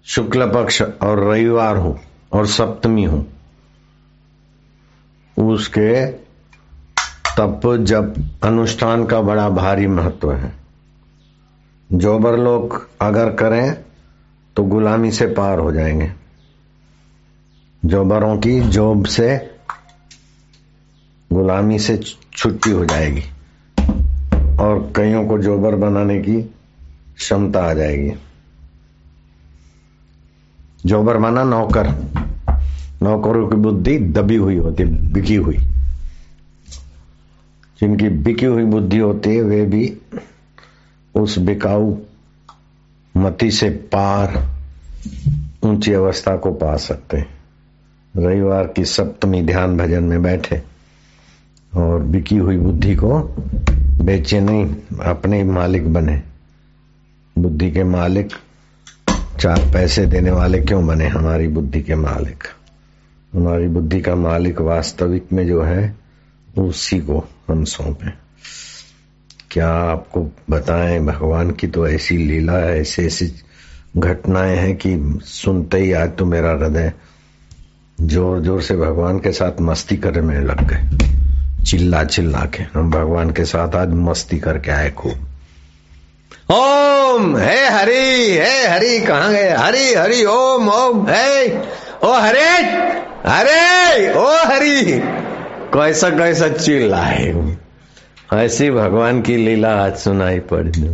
शुक्ल पक्ष और रविवार हो और सप्तमी हो, उसके तप जप अनुष्ठान का बड़ा भारी महत्व है। जोबर लोग अगर करें तो गुलामी से पार हो जाएंगे। जोबरों की जॉब से गुलामी से छुट्टी हो जाएगी और कईयों को जोबर बनाने की क्षमता आ जाएगी। जोबर माना नौकर, नौकरों की बुद्धि दबी हुई होती, बिकी हुई। जिनकी बिकी हुई बुद्धि होती है वे भी उस बिकाऊ मति से पार ऊंची अवस्था को पा सकते हैं। रविवार की सप्तमी ध्यान भजन में बैठे और बिकी हुई बुद्धि को बेचे नहीं, अपने मालिक बने। बुद्धि के मालिक, चार पैसे देने वाले क्यों बने हमारी बुद्धि के मालिक? हमारी बुद्धि का मालिक वास्तविक में जो है उसी को हम सौंपे। क्या आपको बताएं, भगवान की तो ऐसी लीला है, ऐसी ऐसी घटनाएं हैं कि सुनते ही आज तो मेरा हृदय जोर जोर से भगवान के साथ मस्ती करने में लग गए। चिल्ला चिल्ला के हम भगवान के साथ आज मस्ती करके आए खूब। ओम हे हरि कहाँ गए? हरि हरि ओम ओम हे ओ हरे हरे ओ हरि। कैसा कैसा चिल्लाए। ऐसी भगवान की लीला आज सुनाई पड़ी।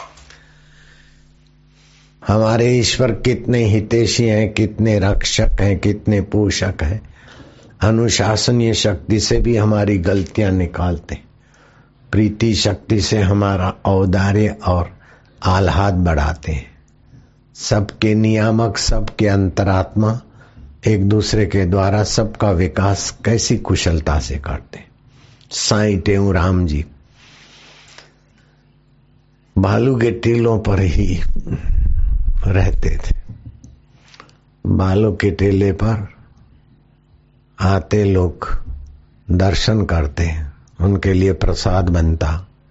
हमारे ईश्वर कितने हितैषी हैं, कितने रक्षक हैं, कितने पोषक हैं। अनुशासनीय शक्ति से भी हमारी गलतियां निकालते, प्रीति शक्ति से हमारा औदार्य और आह्लाद बढ़ाते हैं। सबके नियामक, सबके अंतरात्मा एक दूसरे के द्वारा सबका विकास कैसी कुशलता से करते। साईं टेऊ राम जी भालू के टीलों पर ही रहते थे। भालू के टीले पर आते लोग दर्शन करते, उनके लिए प्रसाद बनता।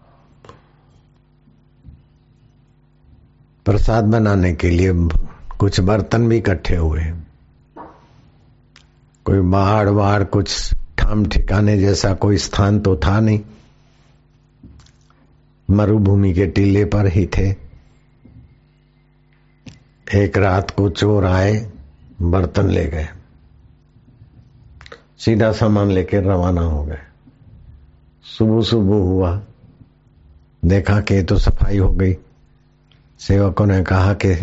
प्रसाद बनाने के लिए कुछ बर्तन भी इकट्ठे हुए। कोई बाढ़ वाड़ कुछ ठाम ठिकाने जैसा कोई स्थान तो था नहीं, मरुभूमि के टीले पर ही थे। एक रात को चोर आए, बर्तन ले गए, सीधा सामान लेकर रवाना हो गए। सुबह सुबह हुआ, देखा कि तो सफाई हो गई। सेवकों ने कहा कि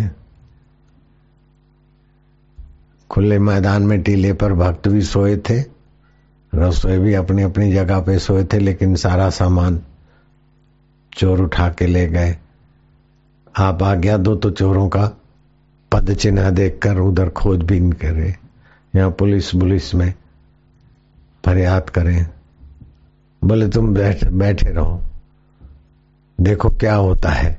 खुले मैदान में टीले पर भक्त भी सोए थे, रसोई भी अपनी अपनी जगह पे सोए थे, लेकिन सारा सामान चोर उठा के ले गए। आप आज्ञा दो तो चोरों का पद चिन्ह देखकर उधर खोजबीन करे, यहाँ पुलिस में फरियाद करें। बोले तुम बैठे रहो, देखो क्या होता है।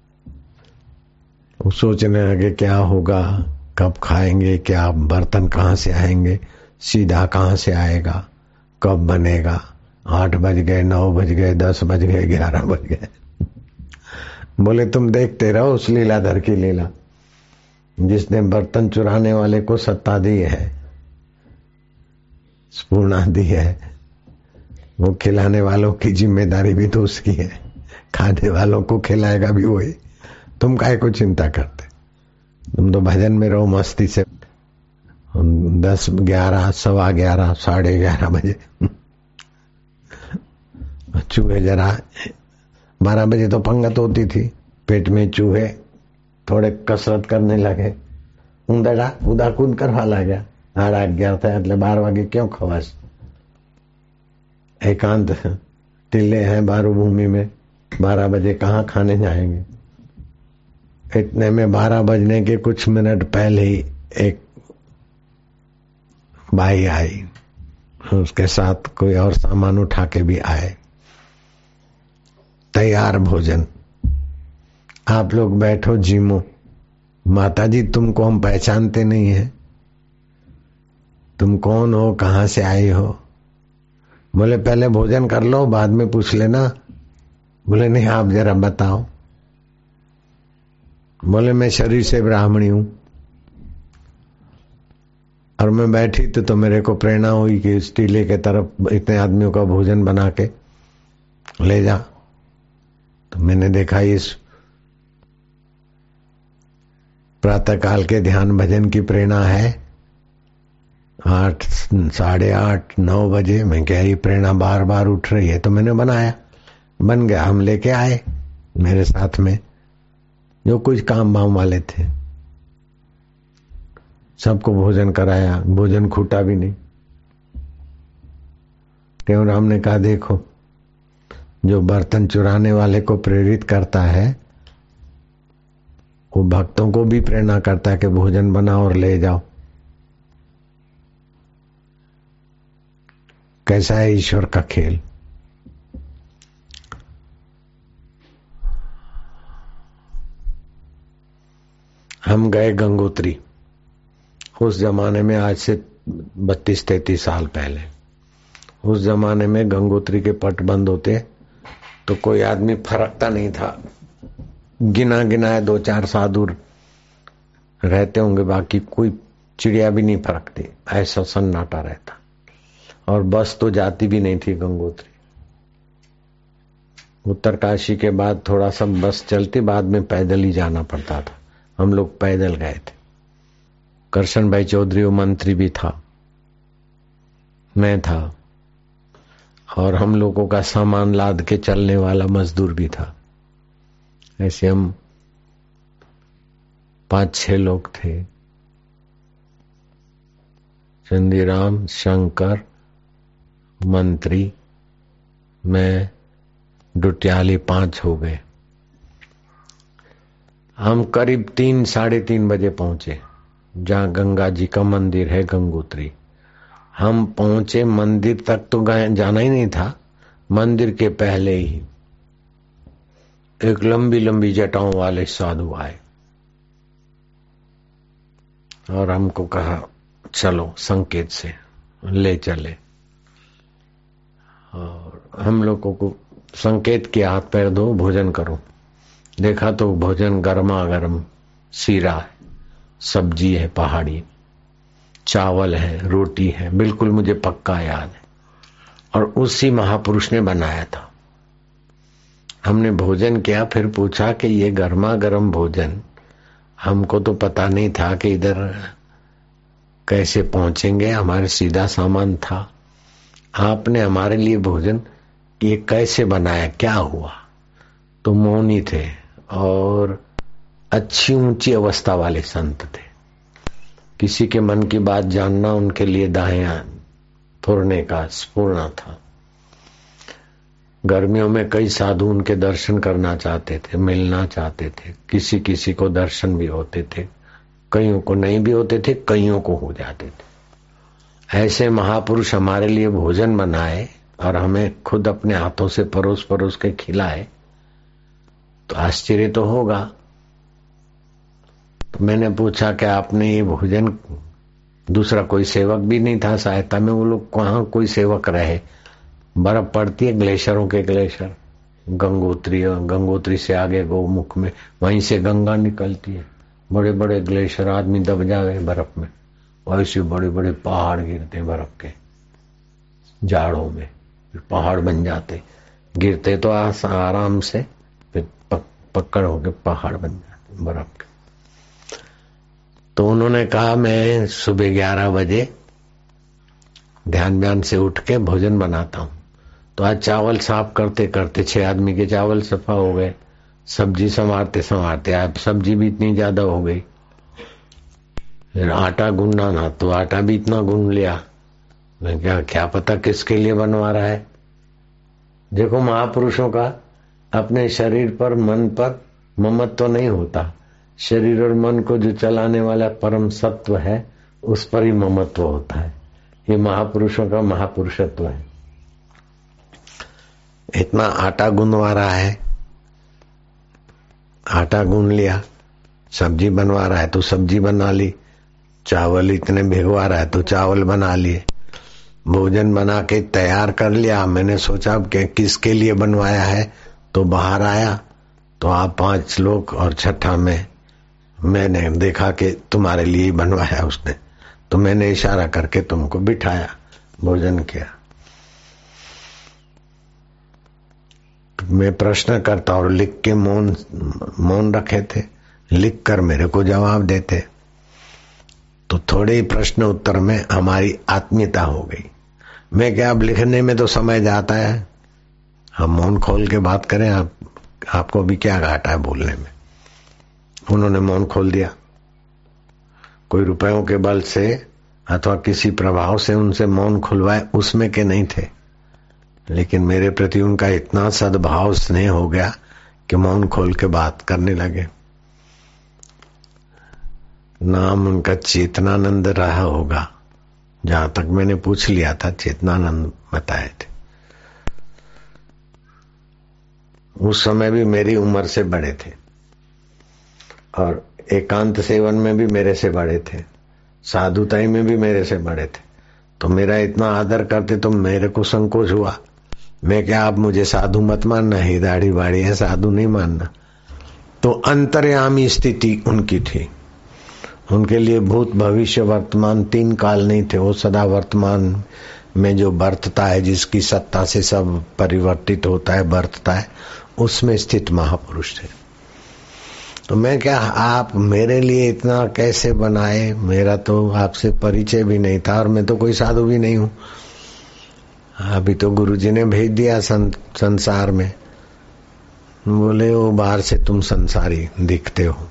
वो सोचने लगे क्या होगा, कब खाएंगे, क्या बर्तन कहाँ से आएंगे, सीधा कहाँ से आएगा, कब बनेगा। 8 बज गए, 9 बज गए, 10 बज गए, 11 बज गए। बोले तुम देखते रहो उस लीलाधर की लीला, जिसने बर्तन चुराने वाले को सत्ता दी है, स्पूर्णा दी है, वो खिलाने वालों की जिम्मेदारी भी तो उसकी है, खाने वालों को खिलाएगा भी वही। तुम काहे को चिंता करते? तुम तो भजन में रहो मस्ती से। 10, 11, 11:15, 11:30 बजे चूहे जरा 12 बजे तो पंगत होती थी, पेट में चूहे थोड़े कसरत करने लगे, ऊंधड़ा उदा कूद करवा लग्या। 11:30 था એટલે 12 વાગે क्यों खवास। एकांत टिल्ले हैं बारूभूमि में, 12 बजे कहाँ खाने जाएंगे। इतने में 12 बजने के कुछ मिनट पहले ही एक बाई आई, उसके साथ कोई और सामान उठा के भी आए। तैयार भोजन, आप लोग बैठो जीमो। माताजी तुमको हम पहचानते नहीं है, तुम कौन हो, कहाँ से आई हो? बोले पहले भोजन कर लो, बाद में पूछ लेना। बोले नहीं आप जरा बताओ। बोले मैं शरीर से ब्राह्मणी हूं। और मैं बैठी तो मेरे को प्रेरणा हुई कि इस टीले के तरफ इतने आदमियों का भोजन बना के ले जा। तो मैंने देखा इस प्रातःकाल के ध्यान भजन की प्रेरणा है। 8, 8:30, 9 बजे मैं क्या ये प्रेरणा बार बार उठ रही है, तो मैंने बनाया, बन गया। हम लेके आए मेरे साथ में जो कुछ काम वाम वाले थे, सबको भोजन कराया, भोजन खूटा भी नहीं। टेवराम ने कहा देखो, जो बर्तन चुराने वाले को प्रेरित करता है वो भक्तों को भी प्रेरणा करता है कि भोजन बनाओ और ले जाओ। कैसा है ईश्वर का खेल। हम गए गंगोत्री। उस जमाने में, आज से 32-33 साल पहले, उस जमाने में गंगोत्री के पट बंद होते तो कोई आदमी फरकता नहीं था। गिना गिनाए 2-4 साधु रहते होंगे, बाकी कोई चिड़िया भी नहीं फरकती, ऐसा सन्नाटा रहता। और बस तो जाती भी नहीं थी गंगोत्री। उत्तरकाशी के बाद थोड़ा सा बस चलती, बाद में पैदल ही जाना पड़ता था। हम लोग पैदल गए थे। करशन भाई चौधरी वो मंत्री भी था, मैं था, और हम लोगों का सामान लाद के चलने वाला मजदूर भी था। ऐसे हम 5-6 लोग थे। चंदीराम, शंकर, मंत्री, मैं, डुटियाली, 5 हो गए। हम करीब 3-3:30 बजे पहुंचे जहां गंगा जी का मंदिर है, गंगोत्री। हम पहुंचे, मंदिर तक तो जाना ही नहीं था। मंदिर के पहले ही एक लंबी लंबी जटाओं वाले साधु आए और हमको कहा चलो, संकेत से ले चले। और हम लोगों को संकेत किया, हाथ पैर धो, भोजन करो। देखा तो भोजन गर्मा गर्म, सीरा है, सब्जी है पहाड़ी, चावल है, रोटी है, बिल्कुल मुझे पक्का याद है। और उसी महापुरुष ने बनाया था। हमने भोजन किया, फिर पूछा कि ये गर्मा गर्म भोजन, हमको तो पता नहीं था कि इधर कैसे पहुंचेंगे, हमारे सीधा सामान था। आपने हमारे लिए भोजन ये कैसे बनाया, क्या हुआ? तो मौनी थे और अच्छी ऊंची अवस्था वाले संत थे। किसी के मन की बात जानना उनके लिए दाया थोड़ने का स्फूर्णा था। गर्मियों में कई साधु उनके दर्शन करना चाहते थे, मिलना चाहते थे। किसी किसी को दर्शन भी होते थे, कईयों को नहीं भी होते थे, कईयों को हो जाते थे। ऐसे महापुरुष हमारे लिए भोजन बनाए और हमें खुद अपने हाथों से परोस परोस के खिलाए तो आश्चर्य तो होगा। तो मैंने पूछा कि आपने ये भोजन, दूसरा कोई सेवक भी नहीं था सहायता में, वो लोग कहाँ कोई सेवक रहे। बर्फ पड़ती है, ग्लेशियरों के ग्लेशियर, गंगोत्री, गंगोत्री से आगे गोमुख में, वहीं से गंगा निकलती है। बड़े बड़े ग्लेशियर, आदमी दब जाए बर्फ में, वैसे बड़े बड़े पहाड़ गिरते बर्फ के जाड़ों में, पहाड़ बन जाते। गिरते तो आराम से, फिर पकड़ होके पहाड़ बन जाते बर्फ के। तो उन्होंने कहा मैं सुबह 11 बजे ध्यान से उठ के भोजन बनाता हूँ। तो आज चावल साफ करते करते 6 आदमी के चावल सफा हो गए। सब्जी संवारते संवारते आज सब्जी भी इतनी ज्यादा हो गई। फिर आटा गूंदना ना, तो आटा भी इतना गूंद लिया। मैं क्या पता किसके लिए बनवा रहा है। देखो महापुरुषों का अपने शरीर पर, मन पर ममत्व तो नहीं होता। शरीर और मन को जो चलाने वाला परम सत्व है, उस पर ही ममत्व होता है। ये महापुरुषों का महापुरुषत्व है। इतना आटा गूंदवा रहा है, आटा गूंद लिया। सब्जी बनवा रहा है तो सब्जी बना ली। चावल इतने भिगवा रहा है तो चावल बना लिए। भोजन बना के तैयार कर लिया। मैंने सोचा कि किसके लिए बनवाया है, तो बाहर आया तो आप 5 लोग और छठा में मैंने देखा कि तुम्हारे लिए ही बनवाया उसने। तो मैंने इशारा करके तुमको बिठाया, भोजन किया। मैं प्रश्न करता और लिख के मौन रखे थे, लिख कर मेरे को जवाब देते, तो थोड़े ही प्रश्न उत्तर में हमारी आत्मीयता हो गई। मैं क्या, अब लिखने में तो समय जाता है, हम मौन खोल के बात करें, आपको भी क्या घाटा है बोलने में। उन्होंने मौन खोल दिया। कोई रुपयों के बल से अथवा किसी प्रभाव से उनसे मौन खुलवाए उसमें के नहीं थे, लेकिन मेरे प्रति उनका इतना सद्भाव स्नेह हो गया कि मौन खोल के बात करने लगे। नाम उनका चेतनानंद रहा होगा, जहां तक मैंने पूछ लिया था चेतनानंद बताए थे। उस समय भी मेरी उम्र से बड़े थे और एकांत सेवन में भी मेरे से बड़े थे, साधुताई में भी मेरे से बड़े थे। तो मेरा इतना आदर करते तो मेरे को संकोच हुआ। मैं क्या, आप मुझे साधु मत मानना, ही दाढ़ी बाड़ी है, साधु नहीं मानना। तो अंतर्यामी स्थिति उनकी थी। उनके लिए भूत भविष्य वर्तमान 3 काल नहीं थे। वो सदा वर्तमान में जो बरतता है, जिसकी सत्ता से सब परिवर्तित होता है, बरतता है, उसमें स्थित महापुरुष थे। तो मैं क्या, आप मेरे लिए इतना कैसे बनाए? मेरा तो आपसे परिचय भी नहीं था और मैं तो कोई साधु भी नहीं हूं। अभी तो गुरुजी ने भेज दिया संसार में। बोले वो बाहर से तुम संसारी दिखते हो।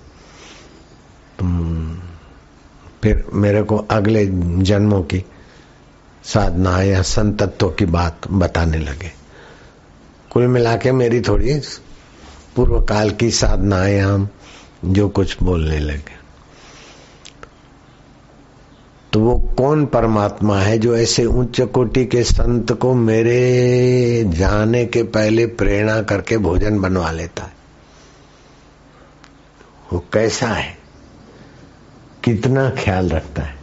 फिर मेरे को अगले जन्मों की साधना या संतत्व की बात बताने लगे। कुल मिला के मेरी थोड़ी पूर्व काल की साधनाएं हम जो कुछ बोलने लगे। तो वो कौन परमात्मा है जो ऐसे उच्च कोटि के संत को मेरे जाने के पहले प्रेरणा करके भोजन बनवा लेता है? वो कैसा है, कितना ख्याल रखता है?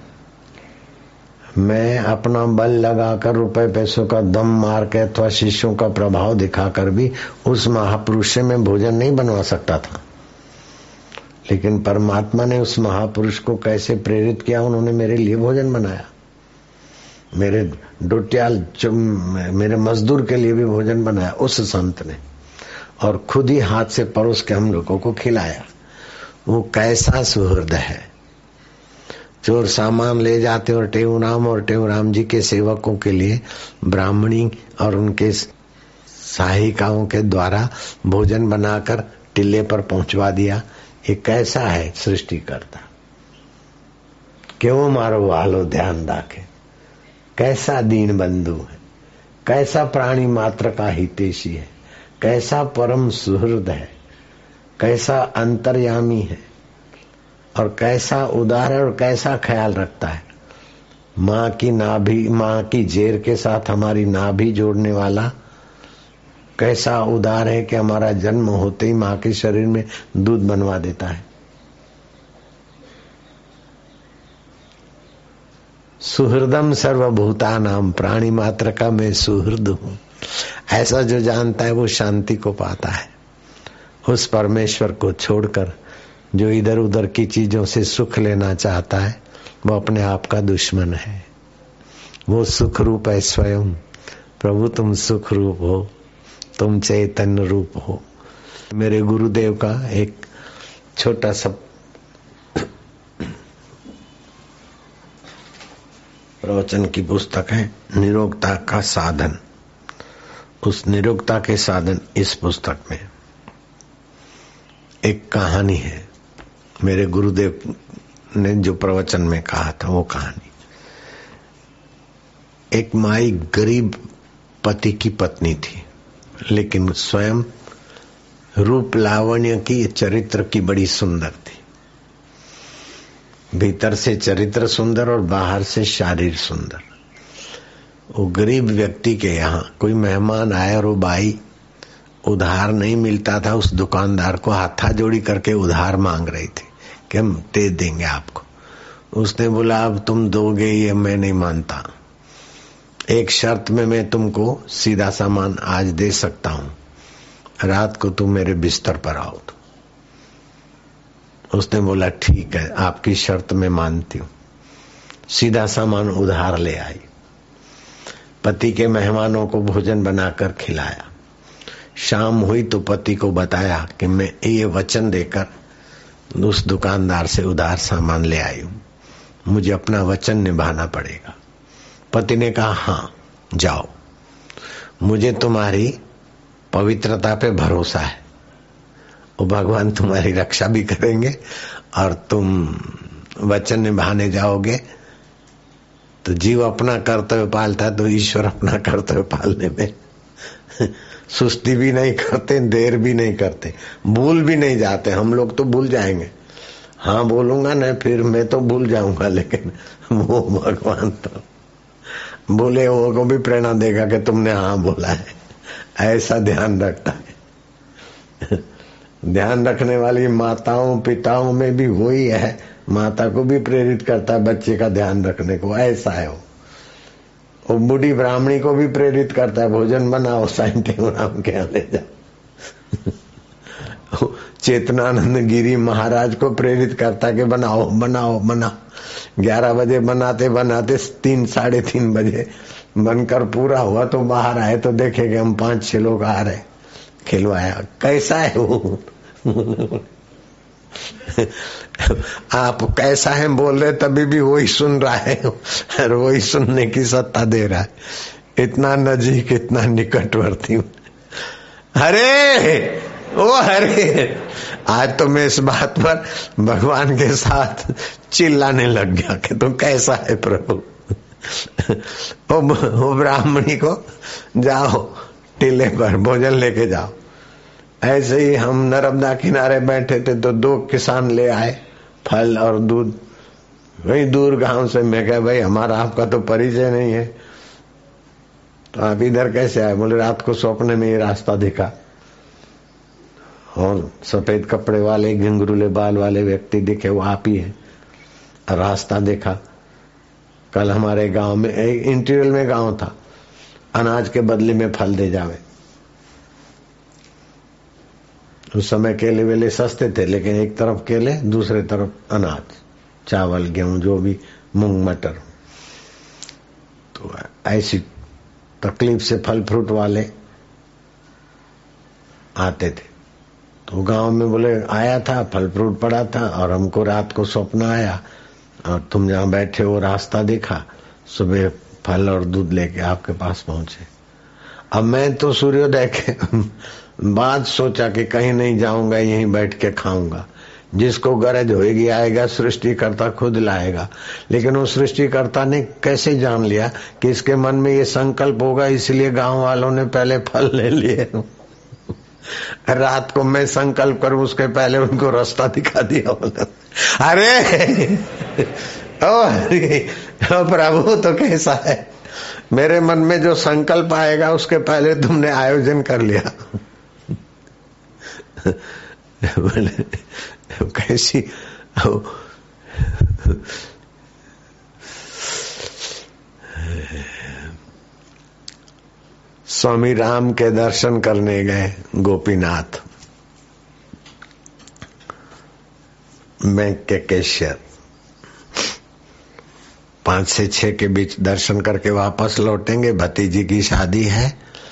मैं अपना बल लगाकर रुपए पैसों का दम मार के अथवा शिष्यों का प्रभाव दिखाकर भी उस महापुरुष से मैं भोजन नहीं बनवा सकता था। लेकिन परमात्मा ने उस महापुरुष को कैसे प्रेरित किया, उन्होंने मेरे लिए भोजन बनाया। मेरे डोटियाल मेरे मजदूर के लिए भी भोजन बनाया उस संत ने, और खुद ही हाथ से परोस के हम लोगों को खिलाया। वो कैसा सुहृद है। चोर सामान ले जाते और टेऊराम जी के सेवकों के लिए ब्राह्मणी और उनके सहायिकाओं के द्वारा भोजन बनाकर टिल्ले पर पहुंचवा दिया। ये कैसा है सृष्टि करता, क्यों मारो वालो ध्यान राखे, कैसा दीन बंधु है, कैसा प्राणी मात्र का हितैषी है, कैसा परम सुहृद है, कैसा अंतर्यामी है, और कैसा उदार और कैसा ख्याल रखता है। माँ की नाभि, माँ की जेर के साथ हमारी नाभि जोड़ने वाला कैसा उदार है कि हमारा जन्म होते ही माँ के शरीर में दूध बनवा देता है। सुहृदम सर्वभूतानाम, प्राणी मात्र का मैं सुहृद हूँ। ऐसा जो जानता है वो शांति को पाता है। उस परमेश्वर को छोड़कर जो इधर उधर की चीजों से सुख लेना चाहता है वो अपने आप का दुश्मन है। वो सुख रूप है स्वयं। प्रभु तुम सुख रूप हो, तुम चैतन्य रूप हो। मेरे गुरुदेव का एक छोटा सा प्रवचन की पुस्तक है, निरोगता का साधन। उस निरोगता के साधन इस पुस्तक में एक कहानी है। मेरे गुरुदेव ने जो प्रवचन में कहा था वो कहानी, एक माई गरीब पति की पत्नी थी, लेकिन स्वयं रूप लावण्य की, चरित्र की बड़ी सुंदर थी। भीतर से चरित्र सुंदर और बाहर से शारीर सुंदर। वो गरीब व्यक्ति के यहाँ कोई मेहमान आए और वो बाई उधार नहीं मिलता था, उस दुकानदार को हाथा जोड़ी करके उधार मांग रही थी कि हम दे देंगे आपको। उसने बोला अब तुम दोगे ये मैं नहीं मानता, एक शर्त में मैं तुमको सीधा सामान आज दे सकता हूं, रात को तुम मेरे बिस्तर पर आओ। तो उसने बोला ठीक है, आपकी शर्त मैं मानती हूं। सीधा सामान उधार ले आई। पति के मेहमानों को भोजन बनाकर खिलाया। शाम हुई तो पति को बताया कि मैं ये वचन देकर उस दुकानदार से उधार सामान ले आई हूं, मुझे अपना वचन निभाना पड़ेगा। पति ने कहा हाँ जाओ, मुझे तुम्हारी पवित्रता पे भरोसा है, वो भगवान तुम्हारी रक्षा भी करेंगे और तुम वचन निभाने जाओगे तो जीव अपना कर्तव्य पालता है तो ईश्वर अपना कर्तव्य पालने में सुस्ती भी नहीं करते, देर भी नहीं करते, भूल भी नहीं जाते। हम लोग तो भूल जाएंगे, हाँ बोलूंगा ना फिर मैं तो भूल जाऊंगा, लेकिन वो भगवान तो बोले वो को भी प्रेरणा देगा कि तुमने हाँ बोला है। ऐसा ध्यान रखता है। ध्यान रखने वाली माताओं पिताओं में भी वही है, माता को भी प्रेरित करता है बच्चे का ध्यान रखने को, ऐसा है वो बूढ़ी ब्राह्मणी को भी प्रेरित करता है, भोजन बनाओ साईं टेऊराम के यहाँ ले जाओ। चेतनानंद गिरी महाराज को प्रेरित करता है कि बनाओ बनाओ बनाओ। 11 बजे बनाते बनाते 3 साढ़े 3 बजे बनकर पूरा हुआ तो बाहर आए तो देखे कि हम 5-6 लोग आ रहे, खिलवाया। कैसा है वो? आप कैसा है बोल रहे तभी भी वही सुन रहा है और वही सुनने की सत्ता दे रहा है। इतना नजीक, इतना निकटवर्ती। हरे ओ हरे, आज तो मैं इस बात पर भगवान के साथ चिल्लाने लग गया कि तू कैसा है प्रभु। वो ब्राह्मणी को जाओ टीले पर भोजन लेके जाओ। ऐसे ही हम नर्मदा किनारे बैठे थे तो 2 किसान ले आए फल और दूध, वही दूर गांव से। मैं कहा भाई हमारा आपका तो परिचय नहीं है, तो आप इधर कैसे आए? बोले रात को सपने में ये रास्ता दिखा और सफेद कपड़े वाले घुंघरूले बाल वाले व्यक्ति दिखे, वो आप ही है। रास्ता देखा, कल हमारे गांव में इंटीरियर में गांव था, अनाज के बदले में फल दे जावे। उस समय केले वेले सस्ते थे, लेकिन एक तरफ केले दूसरे तरफ अनाज, चावल गेहूं जो भी, मूंग मटर। तो ऐसी तकलीफ से फल फ्रूट वाले आते थे। तो गांव में बोले आया था, फल फ्रूट पड़ा था और हमको रात को स्वप्न आया और तुम जहां बैठे वो रास्ता देखा, सुबह फल और दूध लेके आपके पास पहुंचे। अब मैं तो सूर्योदय के बाद सोचा कि कहीं नहीं जाऊंगा, यहीं बैठ के खाऊंगा। जिसको गरज होएगी आएगा, सृष्टिकर्ता खुद लाएगा। लेकिन वो सृष्टिकर्ता ने कैसे जान लिया कि इसके मन में ये संकल्प होगा, इसलिए गांव वालों ने पहले फल ले लिए। रात को मैं संकल्प करूं उसके पहले उनको रास्ता दिखा दिया। अरे ओ प्रभु तो कैसा है, मेरे मन में जो संकल्प आएगा उसके पहले तुमने आयोजन कर लिया। कैसी स्वामी राम के दर्शन करने गए गोपीनाथ बैंक के कैशियर। 5 से 6 के बीच दर्शन करके वापस लौटेंगे। भतीजी की शादी है,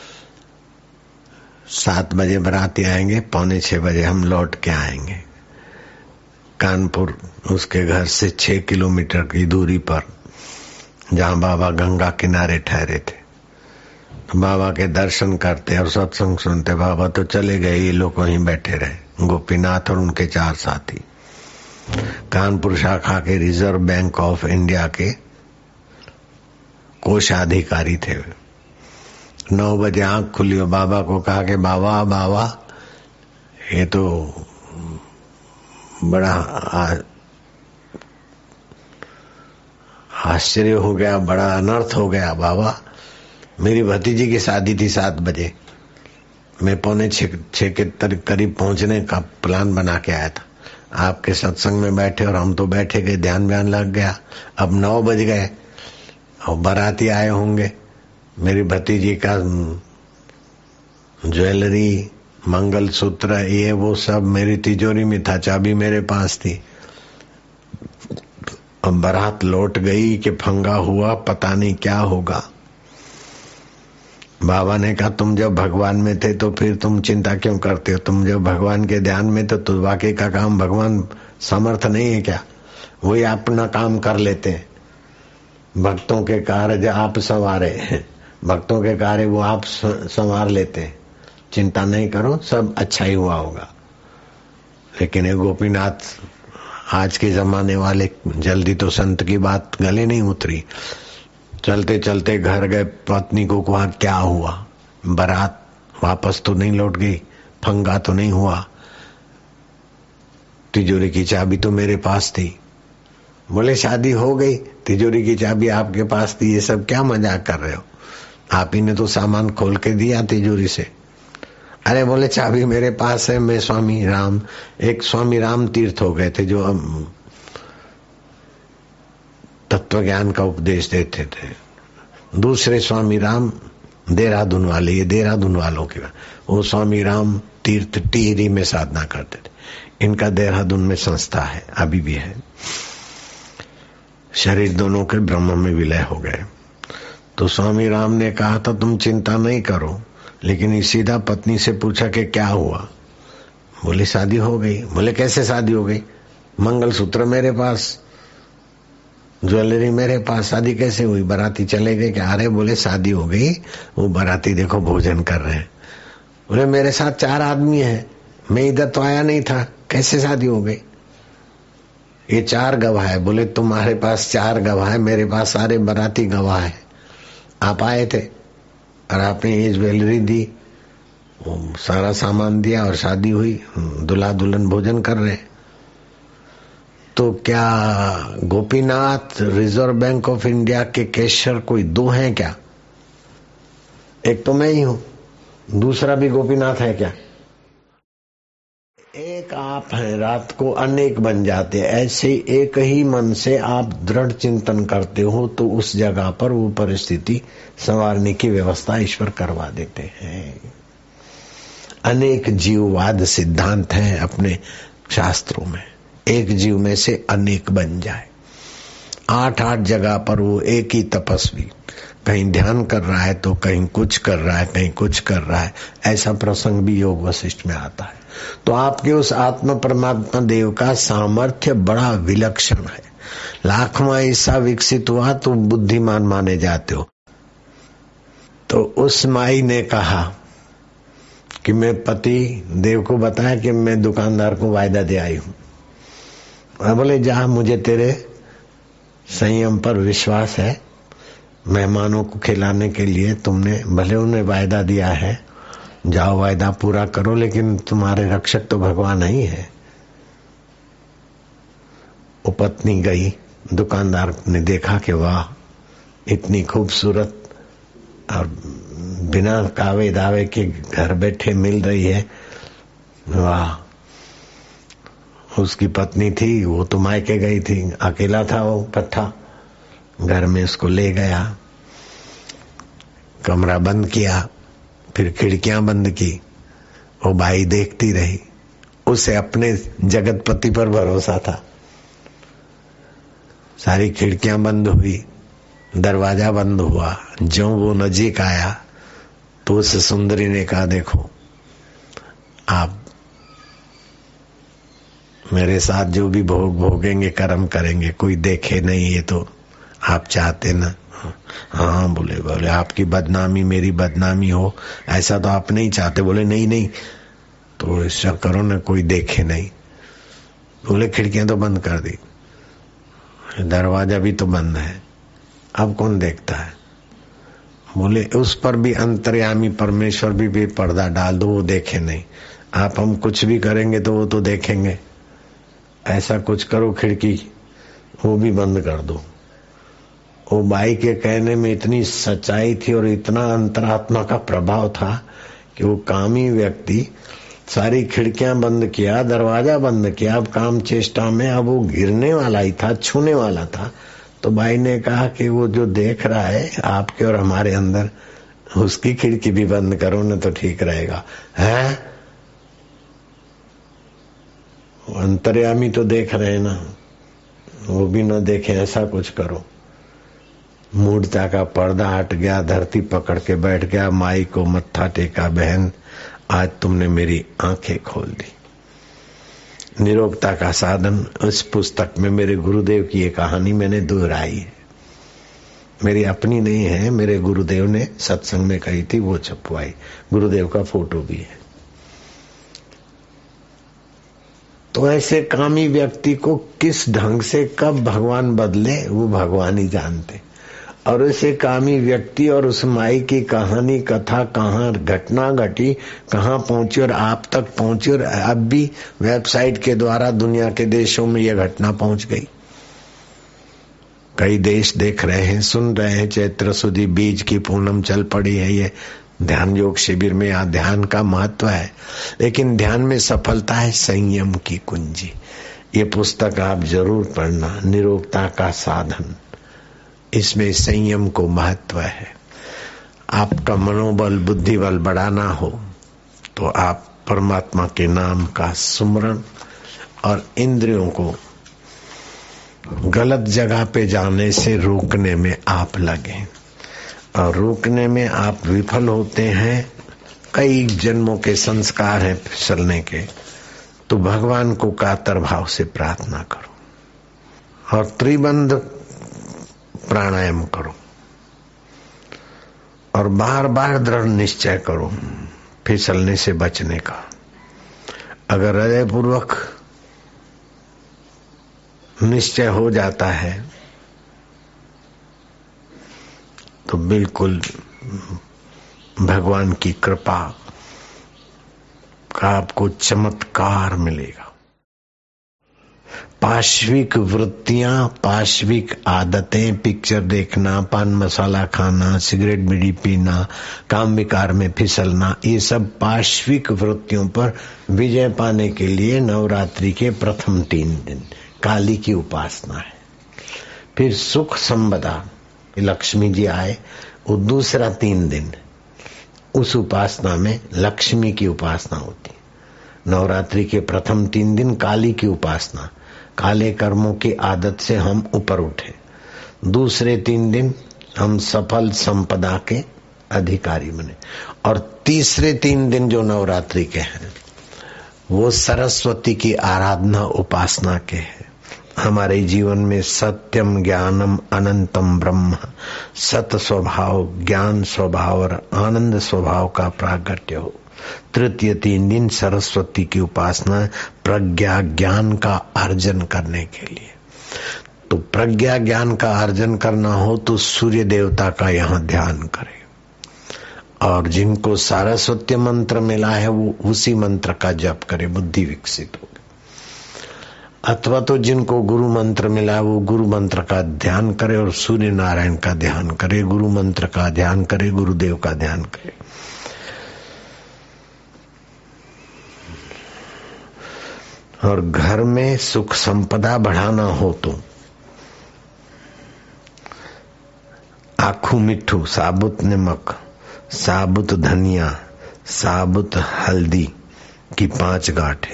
7 बजे बाराती आएंगे, 5:45 बजे हम लौट के आएंगे। कानपुर उसके घर से 6 किलोमीटर की दूरी पर, जहां बाबा गंगा किनारे ठहरे थे। बाबा के दर्शन करते और सत्संग सुनते। बाबा तो चले गए, ये लोग वहीं बैठे रहे, गोपीनाथ और उनके 4 साथी। कानपुर शाखा के रिजर्व बैंक ऑफ इंडिया के कोषाधिकारी थे। 9 बजे आंख खुली और बाबा को कहा कि बाबा बाबा ये तो बड़ा आश्चर्य हो गया, बड़ा अनर्थ हो गया बाबा। मेरी भतीजी की शादी थी 7 बजे, मैं 5:45 के करीब पहुंचने का प्लान बना के आया था। आपके सत्संग में बैठे और हम तो बैठे गए, ध्यान व्यान लग गया। अब 9 बज गए और बाराती आए होंगे। मेरी भतीजी का ज्वेलरी, मंगलसूत्र, ये वो सब मेरी तिजोरी में था, चाबी मेरे पास थी। अब बारात लौट गई कि फंगा हुआ, पता नहीं क्या होगा। बाबा ने कहा तुम जब भगवान में थे तो फिर तुम चिंता क्यों करते हो? तुम जब भगवान के ध्यान में तो बाकी का काम भगवान समर्थ नहीं है क्या? वही अपना काम कर लेते हैं। भक्तों के कार्य आप संवारे, भक्तों के कार्य वो आप संवार लेते हैं। चिंता नहीं करो, सब अच्छा ही हुआ होगा। लेकिन ये गोपीनाथ आज के जमाने वाले जल्दी तो संत की बात गले नहीं उतरी। चलते चलते घर गए, पत्नी को कहा क्या हुआ? बारात वापस तो नहीं लौट गई, फंगा तो नहीं हुआ, तिजोरी की चाबी तो मेरे पास थी। बोले शादी हो गई, तिजोरी की चाबी आपके पास थी, ये सब क्या मजाक कर रहे हो? आप ही ने तो सामान खोल के दिया तिजोरी से। अरे बोले चाबी मेरे पास है, मैं स्वामी राम, एक स्वामी राम तीर्थ हो गए थे जो तत्व ज्ञान का उपदेश देते थे। दूसरे स्वामी राम देहरादून वाले, ये देहरादून वालों की, वो स्वामी राम तीर्थ टिहरी में साधना करते थे। इनका देहरादून में संस्था है, अभी भी है। शरीर दोनों के ब्रह्म में विलय हो गए। तो स्वामी राम ने कहा था तुम चिंता नहीं करो, लेकिन सीधा पत्नी से पूछा कि क्या हुआ? बोले शादी हो गई। बोले कैसे शादी हो गई? मंगलसूत्र मेरे पास, ज्वेलरी मेरे पास, शादी कैसे हुई? बाराती चले गए क्या? अरे बोले शादी हो गई, वो बाराती देखो भोजन कर रहे हैं। बोले मेरे साथ 4 आदमी हैं, मैं इधर तो आया नहीं था, कैसे शादी हो गई? ये 4 गवाह है। बोले तुम्हारे पास 4 गवाह है, मेरे पास सारे बाराती गवाह है। आप आए थे और आपने ये ज्वेलरी दी, वो सारा सामान दिया और शादी हुई, दूल्हा दुल्हन भोजन कर रहे। तो क्या Gopinath Reserve Bank of India के कैशियर कोई 2 हैं क्या? एक तो मैं ही हूं, दूसरा भी गोपीनाथ है क्या? एक आप हैं, रात को अनेक बन जाते। ऐसे एक ही मन से आप दृढ़ चिंतन करते हो तो उस जगह पर वो परिस्थिति संवारने की व्यवस्था ईश्वर करवा देते हैं। अनेक जीववाद सिद्धांत हैं अपने शास्त्रों में, एक जीव में से अनेक बन जाए। 8 जगह पर वो एक ही तपस्वी कहीं ध्यान कर रहा है तो कहीं कुछ कर रहा है, कहीं कुछ कर रहा है। ऐसा प्रसंग भी योग वशिष्ठ में आता है। तो आपके उस आत्मा परमात्मा देव का सामर्थ्य बड़ा विलक्षण है। लाखवां हिस्सा विकसित हुआ तो बुद्धिमान माने जाते हो। तो उस माई ने कहा कि मैं पति देव को बताया कि मैं दुकानदार को वायदा दे आई हूं। बोले जहां मुझे तेरे संयम पर विश्वास है, मेहमानों को खिलाने के लिए तुमने भले उन्हें वायदा दिया है, जाओ वायदा पूरा करो, लेकिन तुम्हारे रक्षक तो भगवान ही है। वो पत्नी गई, दुकानदार ने देखा कि वाह इतनी खूबसूरत और बिना कावे दावे के घर बैठे मिल रही है, वाह। उसकी पत्नी थी, वो तो मायके गई थी, अकेला था वो पट्टा। घर में उसको ले गया, कमरा बंद किया, फिर खिड़कियां बंद की। वो बाई देखती रही, उसे अपने जगतपति पर भरोसा था। सारी खिड़कियां बंद हुई, दरवाजा बंद हुआ। जो वो नजीक आया तो उस सुंदरी ने कहा देखो आप मेरे साथ जो भी भोग भोगेंगे, कर्म करेंगे, कोई देखे नहीं, ये तो आप चाहते ना? हाँ बोले आपकी बदनामी मेरी बदनामी हो ऐसा तो आप नहीं चाहते? बोले नहीं तो ऐसा करो ना कोई देखे नहीं। बोले खिड़कियां तो बंद कर दी, दरवाजा भी तो बंद है, अब कौन देखता है? बोले उस पर भी अंतर्यामी परमेश्वर भी पर्दा डाल दो, वो देखे नहीं। आप हम कुछ भी करेंगे तो वो तो देखेंगे। ऐसा कुछ करो, खिड़की वो भी बंद कर दो। वो बाई के कहने में इतनी सच्चाई थी और इतना अंतरात्मा का प्रभाव था कि वो कामी व्यक्ति सारी खिड़कियां बंद किया, दरवाजा बंद किया। अब काम चेष्टा में अब वो गिरने वाला ही था, छूने वाला था। तो भाई ने कहा कि वो जो देख रहा है आपके और हमारे अंदर, उसकी खिड़की भी बंद करो ना तो ठीक रहेगा। है अंतर्यामी तो देख रहे हैं ना, वो भी न देखे, ऐसा कुछ करो। मूर्ता का पर्दा हट गया, धरती पकड़ के बैठ गया, माई को मत्था टेका, बहन आज तुमने मेरी आंखें खोल दी। निरोगता का साधन, उस पुस्तक में मेरे गुरुदेव की ये कहानी मैंने दोहराई है, मेरी अपनी नहीं है, मेरे गुरुदेव ने सत्संग में कही थी, वो छपवाई, गुरुदेव का फोटो भी है। तो ऐसे कामी व्यक्ति को किस ढंग से कब भगवान बदले वो भगवान ही जानते। और ऐसे कामी व्यक्ति और उस माई की कहानी कथा कहाँ घटना घटी, कहाँ पहुंची और आप तक पहुंची, और अब भी वेबसाइट के द्वारा दुनिया के देशों में यह घटना पहुंच गई। कई देश देख रहे हैं, सुन रहे हैं। चैत्र सुदी बीज की पूनम चल पड़ी है, ये ध्यान योग शिविर में। यहाँ ध्यान का महत्व है, लेकिन ध्यान में सफलता है संयम की कुंजी। ये पुस्तक आप जरूर पढ़ना, निरोगता का साधन। इसमें संयम को महत्व है। आपका मनोबल बुद्धि बल बढ़ाना हो तो आप परमात्मा के नाम का सुमरण और इंद्रियों को गलत जगह पे जाने से रोकने में आप लगे, और रोकने में आप विफल होते हैं। कई जन्मों के संस्कार हैं फिसलने के, तो भगवान को कातर भाव से प्रार्थना करो और त्रिबंध प्राणायाम करो और बार बार दृढ़ निश्चय करो फिसलने से बचने का। अगर हृदय पूर्वक निश्चय हो जाता है तो बिल्कुल भगवान की कृपा का आपको चमत्कार मिलेगा। पाश्विक वृत्तियां, पाश्विक आदतें, पिक्चर देखना, पान मसाला खाना, सिगरेट बीड़ी पीना, काम विकार में फिसलना, ये सब पाश्विक वृत्तियों पर विजय पाने के लिए नवरात्रि के प्रथम 3 दिन काली की उपासना है। फिर सुख संपदा, लक्ष्मी जी आए, वो दूसरा 3 दिन उस उपासना में लक्ष्मी की उपासना होती। नवरात्रि के प्रथम 3 दिन काली की उपासना, काले कर्मों की आदत से हम ऊपर उठे। दूसरे 3 दिन हम सफल संपदा के अधिकारी बने, और तीसरे 3 दिन जो नवरात्रि के हैं वो सरस्वती की आराधना उपासना के हैं। हमारे जीवन में सत्यम ज्ञानम अनंतम ब्रह्म, सत स्वभाव, ज्ञान स्वभाव और आनंद स्वभाव का प्रागट्य हो। तृतीय 3 दिन सरस्वती की उपासना, प्रज्ञा ज्ञान का अर्जन करने के लिए। तो प्रज्ञा ज्ञान का अर्जन करना हो तो सूर्य देवता का यहाँ ध्यान करें, और जिनको सरस्वती मंत्र मिला है वो उसी मंत्र का जप करे, बुद्धि विकसित होगी। अथवा तो जिनको गुरु मंत्र मिला है वो गुरु मंत्र का ध्यान करे और सूर्य नारायण का ध्यान करे, गुरु मंत्र का ध्यान करे, गुरुदेव का ध्यान करे। और घर में सुख संपदा बढ़ाना हो तो आखू मिठू, साबुत नमक, साबुत धनिया, साबुत हल्दी की 5 गांठें,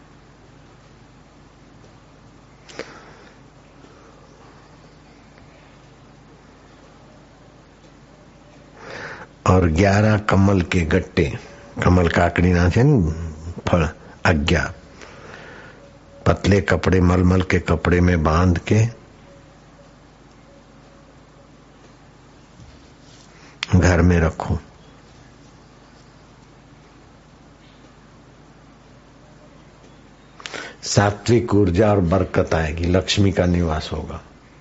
और 11 कमल के गट्टे, कमल काकड़ी ना छे फल, 11 पतले कपड़े, मलमल के कपड़े में बांध के घर में रखो। सात्विक ऊर्जा और बरकत आएगी, लक्ष्मी का निवास होगा।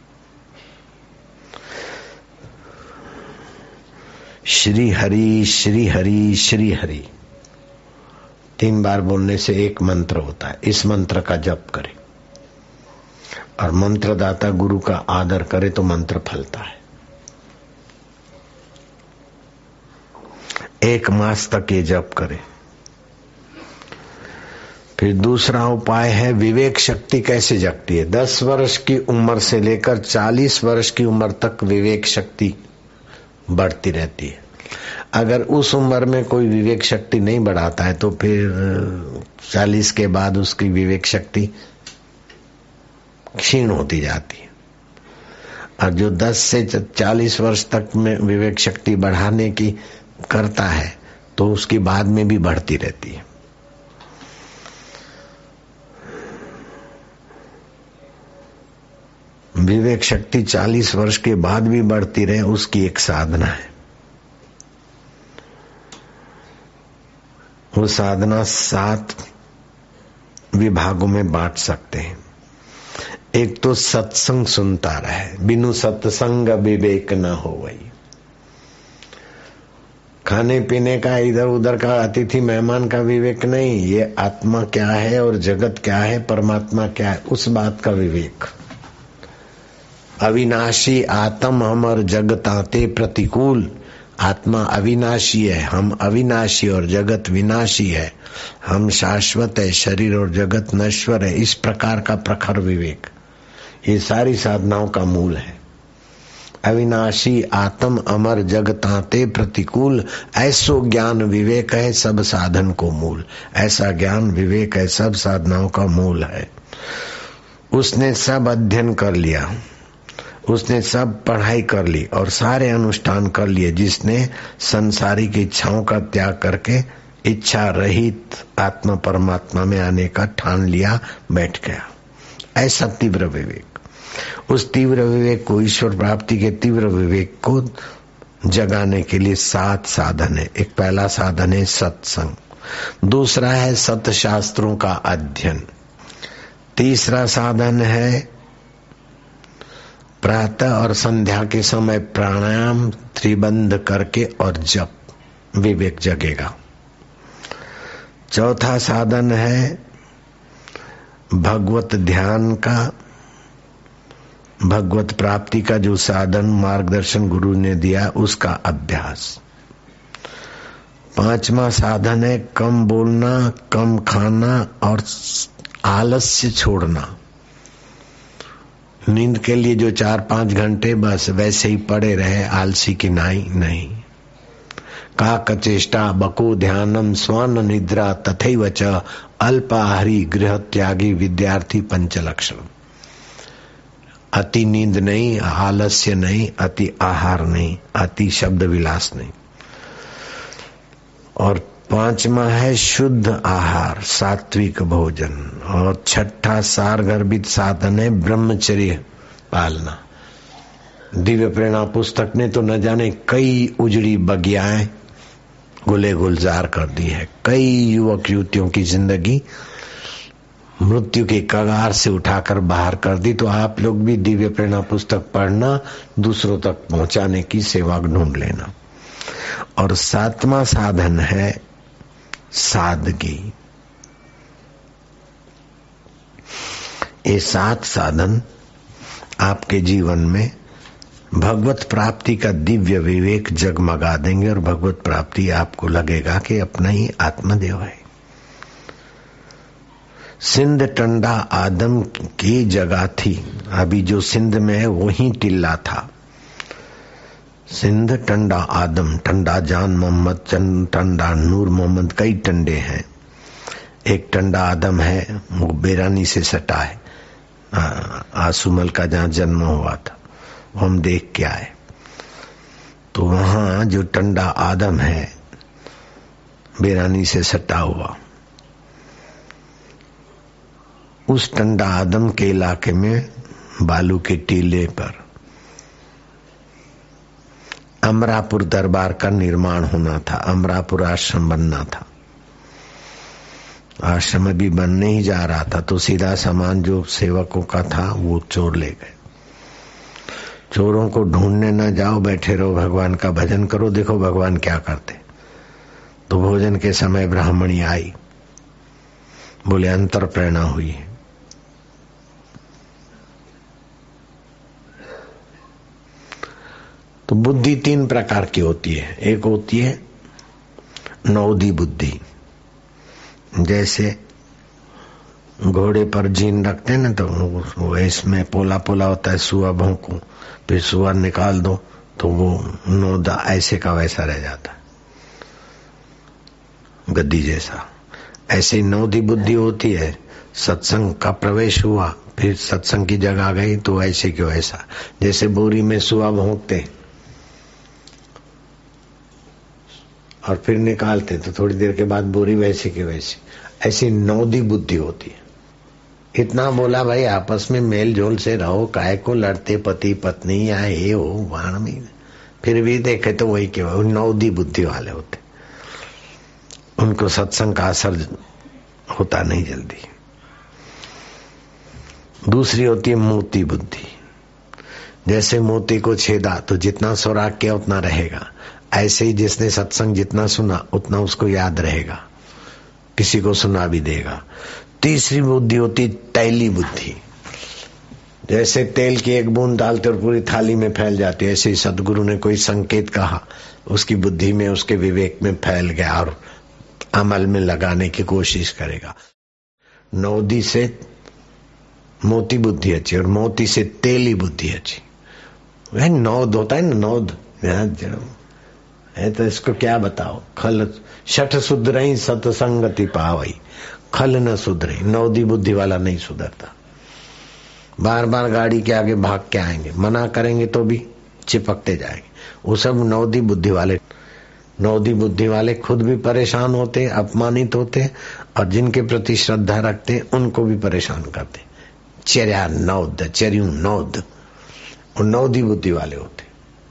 श्री हरि श्री हरि श्री हरि 3 बार बोलने से एक मंत्र होता है। इस मंत्र का जप करें और मंत्रदाता गुरु का आदर करे तो मंत्र फलता है। 1 मास तक ये जप करें। फिर दूसरा उपाय है, विवेक शक्ति कैसे जगती है। 10 वर्ष की उम्र से लेकर 40 वर्ष की उम्र तक विवेक शक्ति बढ़ती रहती है। अगर उस उम्र में कोई विवेक शक्ति नहीं बढ़ाता है तो फिर 40 के बाद उसकी विवेक शक्ति क्षीण होती जाती है। और जो 10 से 40 वर्ष तक में विवेक शक्ति बढ़ाने की करता है तो उसकी बाद में भी बढ़ती रहती है। विवेक शक्ति 40 वर्ष के बाद भी बढ़ती रहे, उसकी एक साधना है। वो साधना 7 विभागों में बांट सकते हैं। एक तो सत्संग सुनता रहे, बिनु सत्संग विवेक न हो। वही खाने पीने का इधर उधर का अतिथि मेहमान का विवेक नहीं, ये आत्मा क्या है और जगत क्या है, परमात्मा क्या है, उस बात का विवेक। अविनाशी आत्म अमर जगताते प्रतिकूल। आत्मा अविनाशी है, हम अविनाशी और जगत विनाशी है। हम शाश्वत है, शरीर और जगत नश्वर है। इस प्रकार का प्रखर विवेक ये सारी साधनाओं का मूल है। अविनाशी आत्म अमर जगताते प्रतिकूल, ऐसो ज्ञान विवेक है सब साधन को मूल। ऐसा ज्ञान विवेक है सब साधनाओं का मूल है। उसने सब अध्ययन कर लिया, उसने सब पढ़ाई कर ली और सारे अनुष्ठान कर लिए, जिसने संसारिक इच्छाओं का त्याग करके इच्छा रहित आत्मा परमात्मा में आने का ठान लिया, बैठ गया। ऐसा तीव्र विवेक, उस तीव्र विवेक को, ईश्वर प्राप्ति के तीव्र विवेक को जगाने के लिए 7 साधन है। एक पहला साधन है सत्संग, दूसरा है सतशास्त्रों का अध्ययन, तीसरा साधन है प्रातः और संध्या के समय प्राणायाम त्रिबंध करके और जप, विवेक जगेगा। चौथा साधन है भगवत ध्यान का, भगवत प्राप्ति का जो साधन मार्गदर्शन गुरु ने दिया उसका अभ्यास। पांचवा साधन है कम बोलना, कम खाना और आलस्य छोड़ना। नींद के लिए जो 4-5 घंटे बस वैसे ही पड़े रहे, आलसी की नाई नहीं। काक चेष्टा बको ध्यानम स्वान निद्रा तथैव च अल्पाहारी गृह त्यागी विद्यार्थी पंचलक्षण। अति नींद नहीं, आलस्य नहीं, अति आहार नहीं, अति शब्द विलास नहीं। और 5वां है शुद्ध आहार, सात्विक भोजन। और 6ठा सार गर्भित साधन है ब्रह्मचर्य पालना। दिव्य प्रेरणा पुस्तक ने तो न जाने कई उजड़ी बगियाएं गुले गुलजार कर दी है। कई युवक युवतियों की जिंदगी मृत्यु के कगार से उठाकर बाहर कर दी। तो आप लोग भी दिव्य प्रेरणा पुस्तक पढ़ना, दूसरों तक पहुंचाने की सेवा ढूंढ लेना। और 7वां साधन है सादगी। ये 7 साधन आपके जीवन में भगवत प्राप्ति का दिव्य विवेक जगमगा देंगे और भगवत प्राप्ति आपको लगेगा कि अपना ही आत्मदेव है। सिंध टंडा आदम की जगह थी, अभी जो सिंध में है वही टिल्ला था। सिंध टंडा आदम, टंडा जान मोहम्मद, टंडा नूर मोहम्मद, कई टंडे हैं। एक टंडा आदम है, वो बेरानी से सटा है, आसुमल का जहाँ जन्म हुआ था, हम देख के आए। तो वहां जो टंडा आदम है बेरानी से सटा हुआ, उस टंडा आदम के इलाके में बालू के टीले पर अमरापुर दरबार का निर्माण होना था। अमरापुर आश्रम बनना था। आश्रम अभी बनने ही जा रहा था तो सीधा सामान जो सेवकों का था वो चोर ले गए। चोरों को ढूंढने न जाओ, बैठे रहो, भगवान का भजन करो, देखो भगवान क्या करते। तो भोजन के समय ब्राह्मणी आई, बोले अंतर प्रेरणा हुई है। तो बुद्धि 3 प्रकार की होती है। एक होती है नौदी बुद्धि, जैसे घोड़े पर जीन रखते हैं ना, तो वो इसमें पोला पोला होता है, सुआ भौंको, फिर सुआ निकाल दो तो वो नौदा ऐसे का वैसा रह जाता है, गद्दी जैसा। ऐसे नौदी बुद्धि होती है। सत्संग का प्रवेश हुआ, फिर सत्संग की जगह आ गई तो ऐसे क्यों ऐसा, जैसे बोरी में सुआ भोंकते और फिर निकालते तो थोड़ी देर के बाद बोरी वैसे की वैसी, ऐसी नौदी बुद्धि होती है। इतना बोला भाई आपस में मेल जोल से रहो, काय को लड़ते पति पत्नी या ये हो वाण में, फिर भी देखे तो वही के वही नौदी बुद्धि वाले होते, उनको सत्संग का असर होता नहीं जल्दी। दूसरी होती है मोती बुद्धि। जैसे मोती को छेदा तो जितना सुराग किया उतना रहेगा, ऐसे ही जिसने सत्संग जितना सुना उतना उसको याद रहेगा, किसी को सुना भी देगा। तीसरी बुद्धि होती तैली बुद्धि। जैसे तेल की एक बूंद डालते और पूरी थाली में फैल जाती है, ऐसे ही सदगुरु ने कोई संकेत कहा, उसकी बुद्धि में उसके विवेक में फैल गया और अमल में लगाने की कोशिश करेगा। नौदी से मोती बुद्धि अच्छी और मोती से तेली बुद्धि अच्छी। वह नौद होता है ना, नौद है तो इसको क्या बताओ। खल शठ सुधरई सतसंगति पावई, खल न सुधरे। नौदी बुद्धि वाला नहीं सुधरता, बार बार गाड़ी के आगे भाग के आएंगे, मना करेंगे तो भी चिपकते जाएंगे। वो सब नौदी बुद्धि वाले। नौदी बुद्धि वाले खुद भी परेशान होते, अपमानित होते और जिनके प्रति श्रद्धा रखते उनको भी परेशान करते। चर्या नौद, चर्यू नौद, और नौदी बुद्धि वाले होते।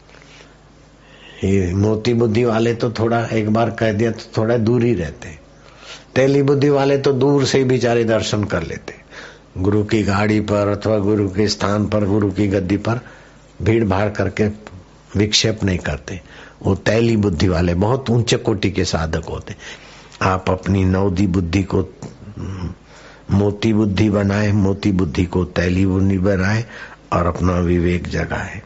ये मोती बुद्धि वाले तो थोड़ा एक बार कह दिया तो थोड़ा दूर ही रहते। तेली बुद्धि वाले तो दूर से ही बेचारे दर्शन कर लेते, गुरु की गाड़ी पर अथवा गुरु के स्थान पर, गुरु की गद्दी पर भीड़ भाड़ करके विक्षेप नहीं करते। वो तैली बुद्धि वाले बहुत ऊंचे कोटि के साधक होते। आप अपनी नौदी बुद्धि को मोती बुद्धि बनाए, मोती बुद्धि को तैली बुद्धि बनाए और अपना विवेक जगाए।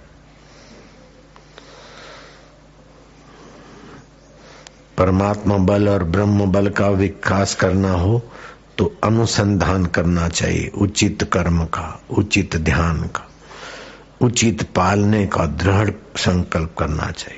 परमात्मा बल और ब्रह्म बल का विकास करना हो तो अनुसंधान करना चाहिए, उचित कर्म का, उचित ध्यान का, उचित पालने का दृढ़ संकल्प करना चाहिए।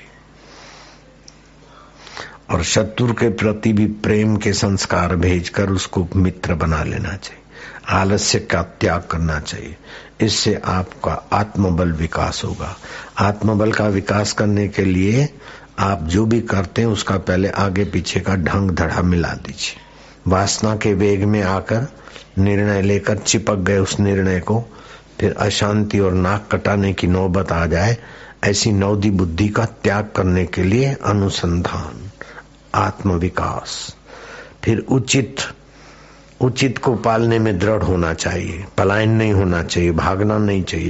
और शत्रु के प्रति भी प्रेम के संस्कार भेजकर उसको मित्र बना लेना चाहिए। आलस्य का त्याग करना चाहिए, इससे आपका आत्मबल विकास होगा। आत्मबल का विकास करने के लिए आप जो भी करते हैं उसका पहले आगे पीछे का ढंग धड़ा मिला दीजिए। वासना के वेग में आकर निर्णय लेकर चिपक गए उस निर्णय को, फिर अशांति और नाक कटाने की नौबत आ जाए, ऐसी नौदी बुद्धि का त्याग करने के लिए अनुसंधान, आत्मविकास, फिर उचित को पालने में दृढ़ होना चाहिए। पलायन नहीं होना चाहिए, भागना नहीं चाहिए,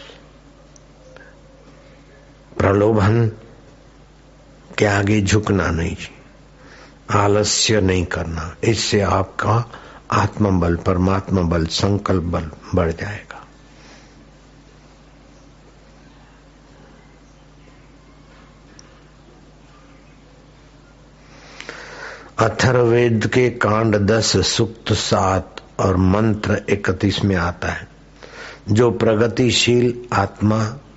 प्रलोभन के आगे झुकना नहीं, आलस्य नहीं करना। इससे आपका आत्मबल, परमात्मा बल, संकल्प बल बढ़ जाएगा। अथर्ववेद के कांड 10, सूक्त 7 और मंत्र 31 में आता है, जो प्रगतिशील आत्मा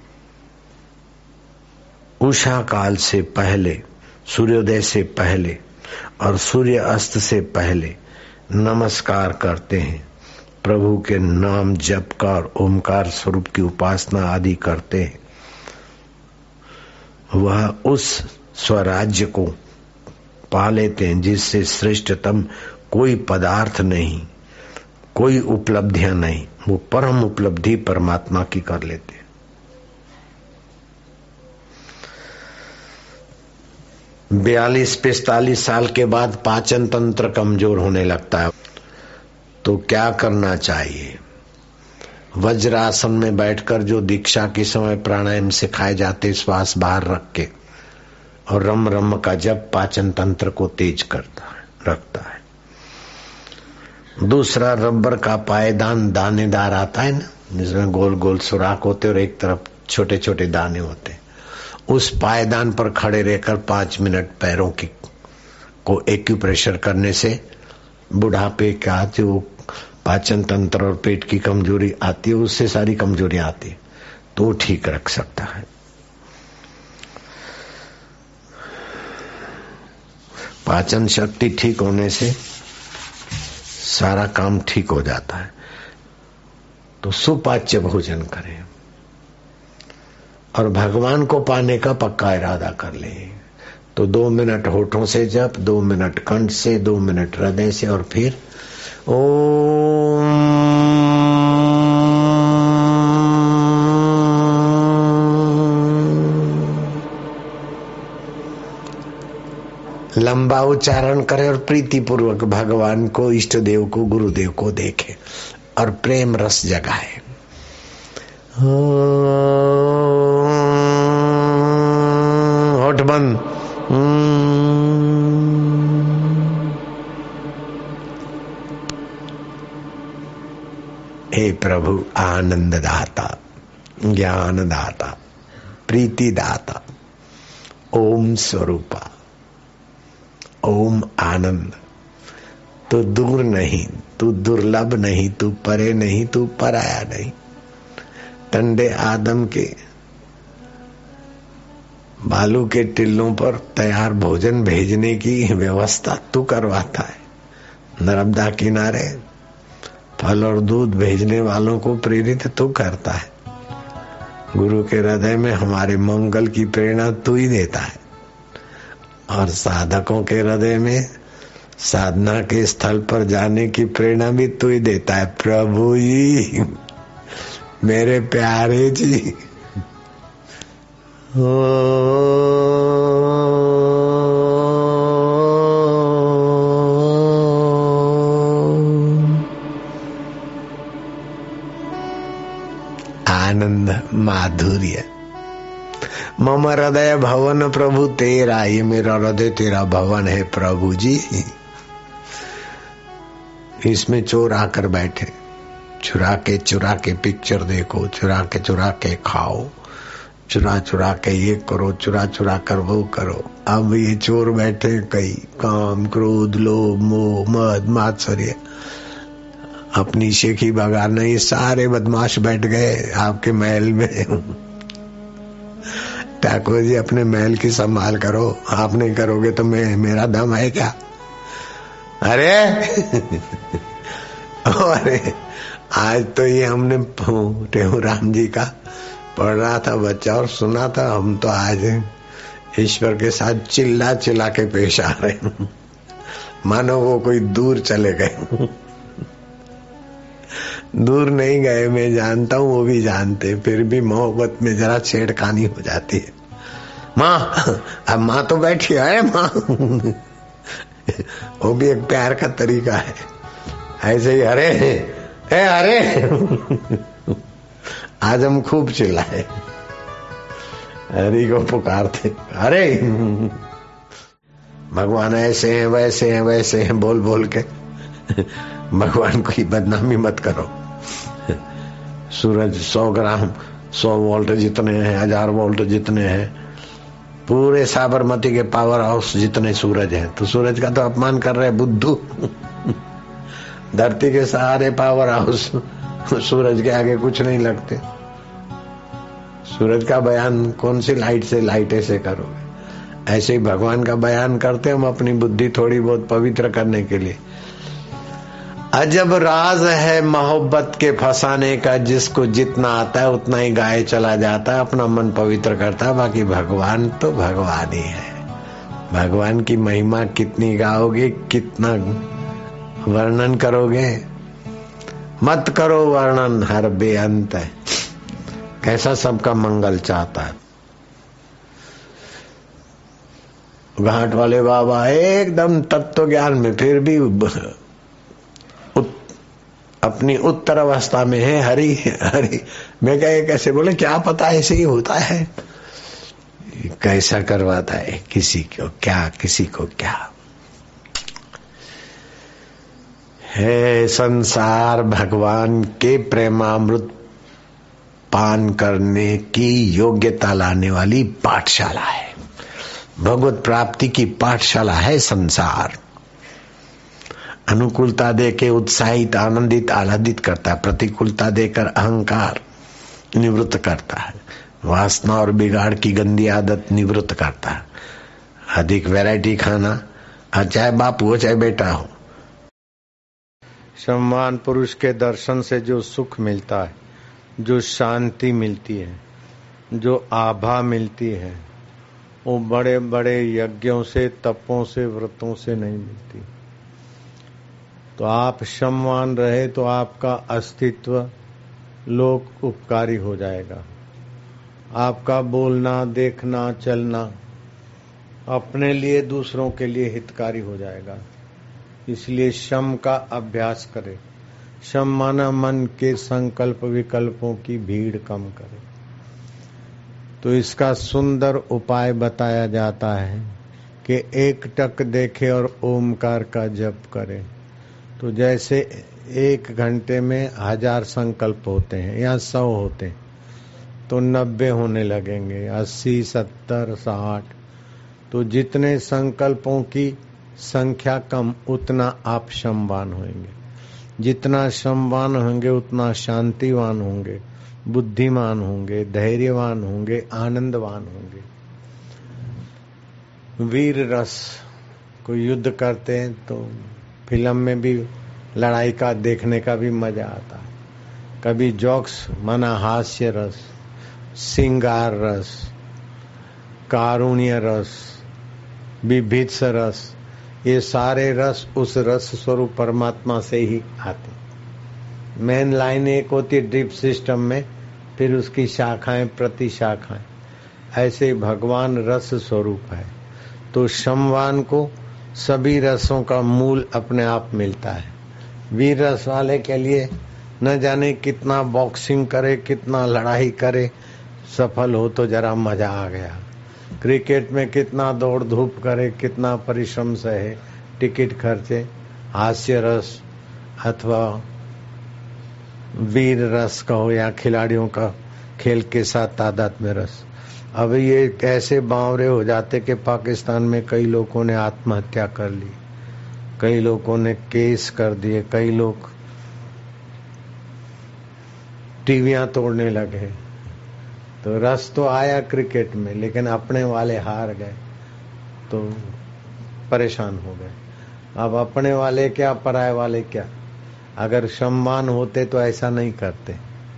उषा काल से पहले, सूर्योदय से पहले और सूर्य अस्त से पहले नमस्कार करते हैं, प्रभु के नाम जप का और ओमकार स्वरूप की उपासना आदि करते हैं, वह उस स्वराज्य को पा लेते हैं जिससे श्रेष्ठतम कोई पदार्थ नहीं, कोई उपलब्धियां नहीं। वो परम उपलब्धि परमात्मा की कर लेते हैं। 42-45 साल के बाद पाचन तंत्र कमजोर होने लगता है, तो क्या करना चाहिए? वज्रासन में बैठकर जो दीक्षा के समय प्राणायाम सिखाए जाते, श्वास बाहर रख के और रम रम का जप पाचन तंत्र को तेज रखता है। दूसरा, रबर का पायदान दानेदार आता है ना, जिसमें गोल गोल सुराख होते और एक तरफ छोटे छोटे दाने होते। उस पायदान पर खड़े रहकर 5 मिनट पैरों की को एक्यूप्रेशर करने से बुढ़ापे का जो पाचन तंत्र और पेट की कमजोरी आती है, उससे सारी कमजोरी आती है, तो ठीक रख सकता है। पाचन शक्ति ठीक होने से सारा काम ठीक हो जाता है। तो सुपाच्य भोजन करें और भगवान को पाने का पक्का इरादा कर ले। तो 2 मिनट होठों से जप, 2 मिनट कंठ से, 2 मिनट हृदय से, और फिर ओम लंबा उच्चारण करे और प्रीति पूर्वक भगवान को, इष्ट देव को, गुरुदेव को देखे और प्रेम रस जगाए। होठ बंद। हे प्रभु आनंद दाता, ज्ञान दाता, प्रीति दाता, ओम स्वरूपा, ओम आनंद। तू दूर नहीं, तू दुर्लभ नहीं, तू परे नहीं, तू पराया नहीं। टंडे आदम के बालू के टिल्लों पर तैयार भोजन भेजने की व्यवस्था तू करवाता है। नर्मदा किनारे फल और दूध भेजने वालों को प्रेरित तू करता है। गुरु के हृदय में हमारे मंगल की प्रेरणा तू ही देता है और साधकों के हृदय में साधना के स्थल पर जाने की प्रेरणा भी तू ही देता है। प्रभु जी, मेरे प्यारे जी, आनंद माधुर्य। मम हृदय भवन प्रभु तेरा, ये मेरा हृदय तेरा भवन है प्रभु जी। इसमें चोर आकर बैठे, चुरा के पिक्चर देखो, चुरा के खाओ, चुरा के ये करो, चुरा कर वो करो। अब ये चोर बैठे कई काम, क्रोध, लोभ, मोह, मद, मात्सर्य, अपनी शेखी बगाना, ये सारे बदमाश बैठ गए आपके महल में। ठाकुर जी अपने महल की संभाल करो, आप नहीं करोगे तो मेरा दम है क्या? अरे अरे आज तो ये हमने टेहूराम जी का पढ़ रहा था बच्चा और सुना था। हम तो आज ईश्वर के साथ चिल्ला के पेश आ रहे हैं, मानो वो कोई दूर चले गए। दूर नहीं गए, मैं जानता हूँ, वो भी जानते, फिर भी मोहब्बत में जरा छेड़खानी हो जाती है। माँ, अब माँ तो बैठी है माँ। वो भी एक प्यार का तरीका है। ऐसे ही अरे आज हम खूब चिल्लाए, हरि को पुकारते, अरे भगवान ऐसे हैं वैसे हैं बोल के भगवान की बदनामी मत करो। सूरज 100 ग्राम 100 वोल्ट जितने हैं, 1000 वोल्ट जितने हैं, पूरे साबरमती के पावर हाउस जितने सूरज हैं, तो सूरज का तो अपमान कर रहे बुद्धू। धरती के सारे पावर हाउस सूरज के आगे कुछ नहीं लगते। सूरज का बयान कौन सी लाइट से, लाइटे से करोगे? ऐसे ही भगवान का बयान करते हम अपनी बुद्धि थोड़ी बहुत पवित्र करने के लिए। अजब राज है मोहब्बत के फंसाने का, जिसको जितना आता है उतना ही गाए चला जाता है, अपना मन पवित्र करता है, बाकी भगवान तो भगवान ही है। भगवान की महिमा कितनी गाओगे, कितना वर्णन करोगे, मत करो वर्णन, हर बेअंत है। कैसा सबका मंगल चाहता है। घाट वाले बाबा एकदम तत्व ज्ञान में, फिर भी अपनी उत्तर अवस्था में है। हरि हरि, मैं कहे कैसे बोले, क्या पता ऐसे ही होता है, कैसा करवाता है, किसी को क्या, किसी को क्या है। संसार भगवान के प्रेमामृत पान करने की योग्यता लाने वाली पाठशाला है। भगवत प्राप्ति की पाठशाला है संसार। अनुकूलता देके उत्साहित, आनंदित, आह्लादित करता है, प्रतिकूलता देकर अहंकार निवृत्त करता है, वासना और बिगाड़ की गंदी आदत निवृत्त करता है। अधिक वैरायटी खाना, चाहे बाप हो चाहे बेटा हो, सम्मान पुरुष के दर्शन से जो सुख मिलता है, जो शांति मिलती है, जो आभा मिलती है, वो बड़े बड़े यज्ञों से, तपों से, व्रतों से नहीं मिलती। तो आप सम्मान रहे तो आपका अस्तित्व लोक उपकारी हो जाएगा। आपका बोलना, देखना, चलना अपने लिए, दूसरों के लिए हितकारी हो जाएगा। इसलिए शम का अभ्यास करें। शम माना मन के संकल्प विकल्पों की भीड़ कम करे। तो इसका सुंदर उपाय बताया जाता है कि एक टक देखे और ओमकार का जप करे। तो जैसे 1 घंटे में 1000 संकल्प होते हैं या 100 होते हैं, तो 90 होने लगेंगे, 80, 70, 60। तो जितने संकल्पों की संख्या कम, उतना आप शमवान होंगे। जितना शमवान होंगे उतना शांतिवान होंगे, बुद्धिमान होंगे, धैर्यवान होंगे, आनंदवान होंगे। वीर रस को युद्ध करते हैं तो फिल्म में भी लड़ाई का देखने का भी मजा आता है। कभी जोक्स माना हास्य रस, सिंगार रस, कारुण्य रस, विभित्स रस, ये सारे रस उस रस स्वरूप परमात्मा से ही आते। मेन लाइन एक होती है ड्रिप सिस्टम में, फिर उसकी शाखाएं, प्रति शाखाएं। ऐसे भगवान रस स्वरूप है। तो शमवान को सभी रसों का मूल अपने आप मिलता है। वीर रस वाले के लिए न जाने कितना बॉक्सिंग करे, कितना लड़ाई करे, सफल हो तो जरा मजा आ गया। क्रिकेट में कितना दौड़ धूप करे, कितना परिश्रम सहे, टिकट खर्चे। हास्य रस अथवा वीर रस कहो या खिलाड़ियों का खेल के साथ तादात्म्य रस। अब ये ऐसे बावरे हो जाते कि पाकिस्तान में कई लोगों ने आत्महत्या कर ली, कई लोगों ने केस कर दिए, कई लोग टीवियां तोड़ने लगे। तो रस तो आया क्रिकेट में, लेकिन अपने वाले हार गए तो परेशान हो गए। अब अपने वाले क्या, पराये वाले क्या। अगर सम्मान होते तो ऐसा नहीं करते।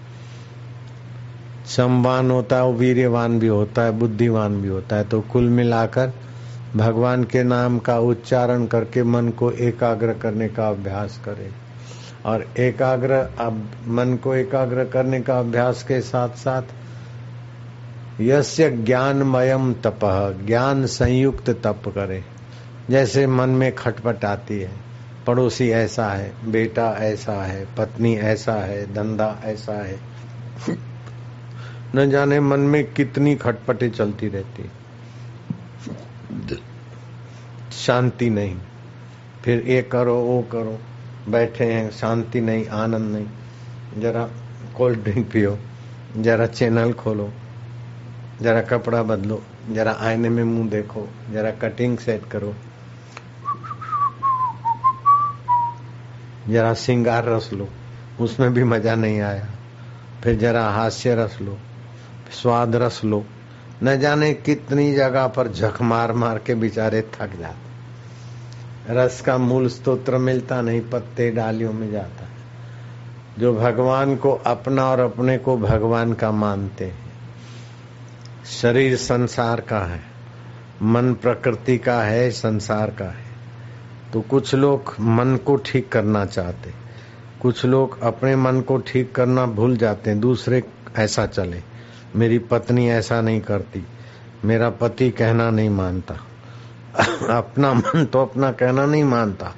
सम्मान होता है वो वीर्यवान भी होता है, बुद्धिमान भी होता है। तो कुल मिलाकर भगवान के नाम का उच्चारण करके मन को एकाग्र करने का अभ्यास करें। और मन को एकाग्र करने का अभ्यास के साथ साथ यस्य ज्ञानमयम तपः, ज्ञान संयुक्त तप करे। जैसे मन में खटपट आती है, पड़ोसी ऐसा है, बेटा ऐसा है, पत्नी ऐसा है, धंधा ऐसा है, न जाने मन में कितनी खटपटें चलती रहती, शांति नहीं। फिर ये करो वो करो, बैठे हैं, शांति नहीं, आनंद नहीं। जरा कोल्ड ड्रिंक पियो, जरा चैनल खोलो, जरा कपड़ा बदलो, जरा आईने में मुंह देखो, जरा कटिंग सेट करो, जरा सिंगार रस लो, उसमें भी मजा नहीं आया। फिर जरा हास्य रस लो, स्वाद रस लो। न जाने कितनी जगह पर झक मार मार के बेचारे थक जाते। रस का मूल स्तोत्र मिलता नहीं, पत्ते डालियों में जाता है। जो भगवान को अपना और अपने को भगवान का मानते हैं। शरीर संसार का है, मन प्रकृति का है, संसार का है। तो कुछ लोग मन को ठीक करना चाहते, कुछ लोग अपने मन को ठीक करना भूल जाते हैं। दूसरे ऐसा चले, मेरी पत्नी ऐसा नहीं करती, मेरा पति कहना नहीं मानता। अपना मन तो अपना कहना नहीं मानता,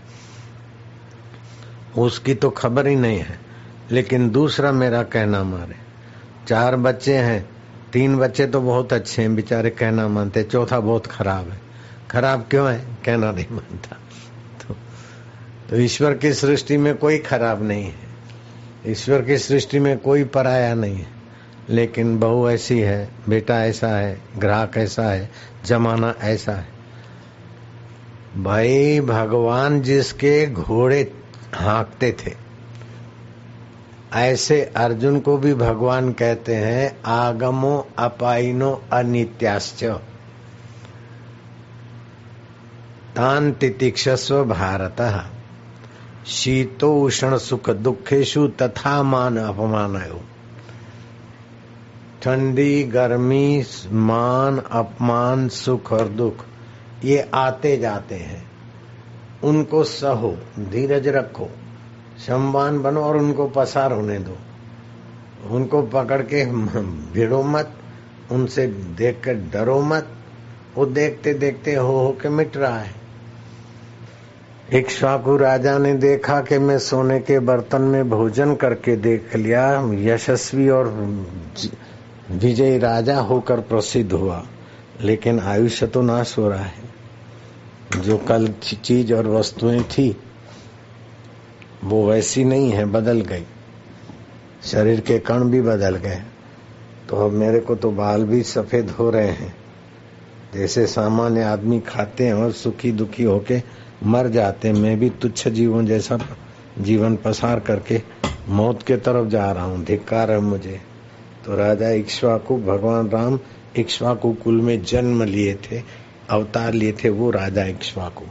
उसकी तो खबर ही नहीं है, लेकिन दूसरा मेरा कहना मारे। 4 बच्चे हैं, 3 बच्चे तो बहुत अच्छे हैं, बेचारे कहना मानते, चौथा बहुत खराब है। खराब क्यों है? कहना नहीं मानता। तो ईश्वर की सृष्टि में कोई खराब नहीं है, ईश्वर की सृष्टि में कोई पराया नहीं है। लेकिन बहू ऐसी है, बेटा ऐसा है, ग्राहक ऐसा है, जमाना ऐसा है। भाई भगवान जिसके घोड़े हाँकते थे, ऐसे अर्जुन को भी भगवान कहते हैं आगमो अपाइनो अनित्याश्च तान तितिक्षस्व भारतः। शीतो उष्ण सुख दुखेशु तथा मान अपमानयो। ठंडी गर्मी मान अपमान सुख और दुख ये आते जाते हैं, उनको सहो, धीरज रखो, संवान बनो और उनको पसार होने दो। उनको पकड़ के भिड़ो मत, उनसे देख कर डरो मत। वो देखते देखते हो के मिट रहा है। इक्ष्वाकु राजा ने देखा कि मैं सोने के बर्तन में भोजन करके देख लिया, यशस्वी और विजयी राजा होकर प्रसिद्ध हुआ, लेकिन आयुष्य तो नाश हो रहा है। जो कल चीज और वस्तुएं थी वो वैसी नहीं है, बदल गई। शरीर के कण भी बदल गए। तो अब मेरे को तो बाल भी सफेद हो रहे हैं। जैसे सामान्य आदमी खाते हैं और सुखी दुखी होके मर जाते हैं, मैं भी तुच्छ जीवों जैसा जीवन पसार करके मौत के तरफ जा रहा हूँ। धिक्कार है मुझे। तो राजा इक्ष्वाकु, भगवान राम इक्ष्वाकु कुल में जन्म लिए थे, अवतार लिए थे। वो राजा इक्ष्वाकु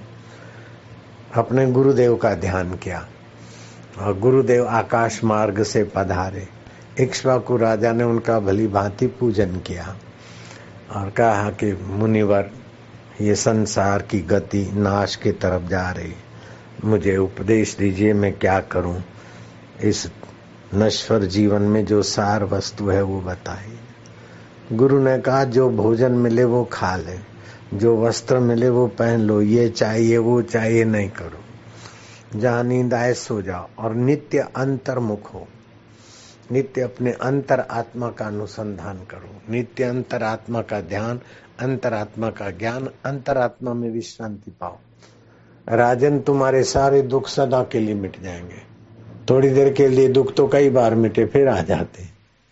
अपने गुरुदेव का ध्यान किया और गुरुदेव आकाश मार्ग से पधारे। इक्ष्वाकु राजा ने उनका भली भांति पूजन किया और कहा कि मुनिवर, ये संसार की गति नाश की तरफ जा रही, मुझे उपदेश दीजिए, मैं क्या करूं। इस नश्वर जीवन में जो सार वस्तु है वो बताइए। गुरु ने कहा, जो भोजन मिले वो खा ले, जो वस्त्र मिले वो पहन लो, ये चाहिए वो चाहिए नहीं करो। जहाँ नींद आए सो जाओ और नित्य अंतर्मुख हो। नित्य अपने अंतर आत्मा का अनुसंधान करो, नित्य अंतर आत्मा का ध्यान, अंतरात्मा का ज्ञान, अंतरात्मा में विश्रांति पाओ। राजन, तुम्हारे सारे दुख सदा के लिए मिट जाएंगे। थोड़ी देर के लिए दुख तो कई बार मिटे, फिर आ जाते।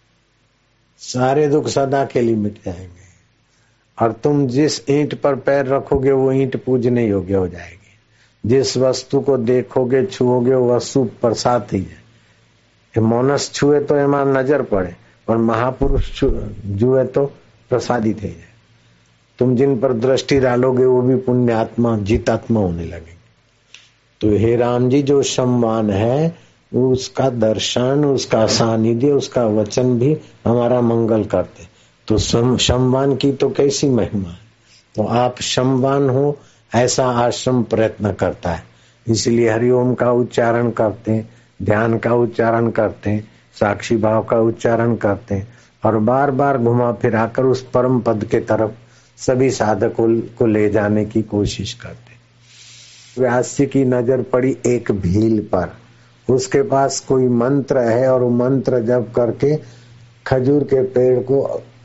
सारे दुख सदा के लिए मिट जाएंगे और तुम जिस ईंट पर पैर रखोगे वो ईंट पूजने योग्य हो जाएगी। जिस वस्तु को देखोगे छुओगे वो वस्तु प्रसाद ही है। मोनस छुए तो एમાં नजर पड़े और महापुरुष जुए तो प्रसादी थे। तुम जिन पर दृष्टि डालोगे वो भी पुण्य आत्मा जीतात्मा होने लगेंगे। तो हे राम जी, जो सम्मान है उसका दर्शन, उसका सानिध्य, उसका वचन भी हमारा मंगल करते। तो सम्मान की तो कैसी महिमा है। तो आप सम्मान हो ऐसा आश्रम प्रयत्न करता है। इसलिए हरिओम का उच्चारण करते हैं, ध्यान का उच्चारण करते हैं, साक्षी भाव का उच्चारण करते हैं और बार बार घुमा फिराकर उस परम पद के तरफ सभी साधकों को ले जाने की कोशिश करते हैं। व्यास जी की नजर पड़ी एक भील पर। उसके पास कोई मंत्र है और वो मंत्र जप करके खजूर के पेड़ को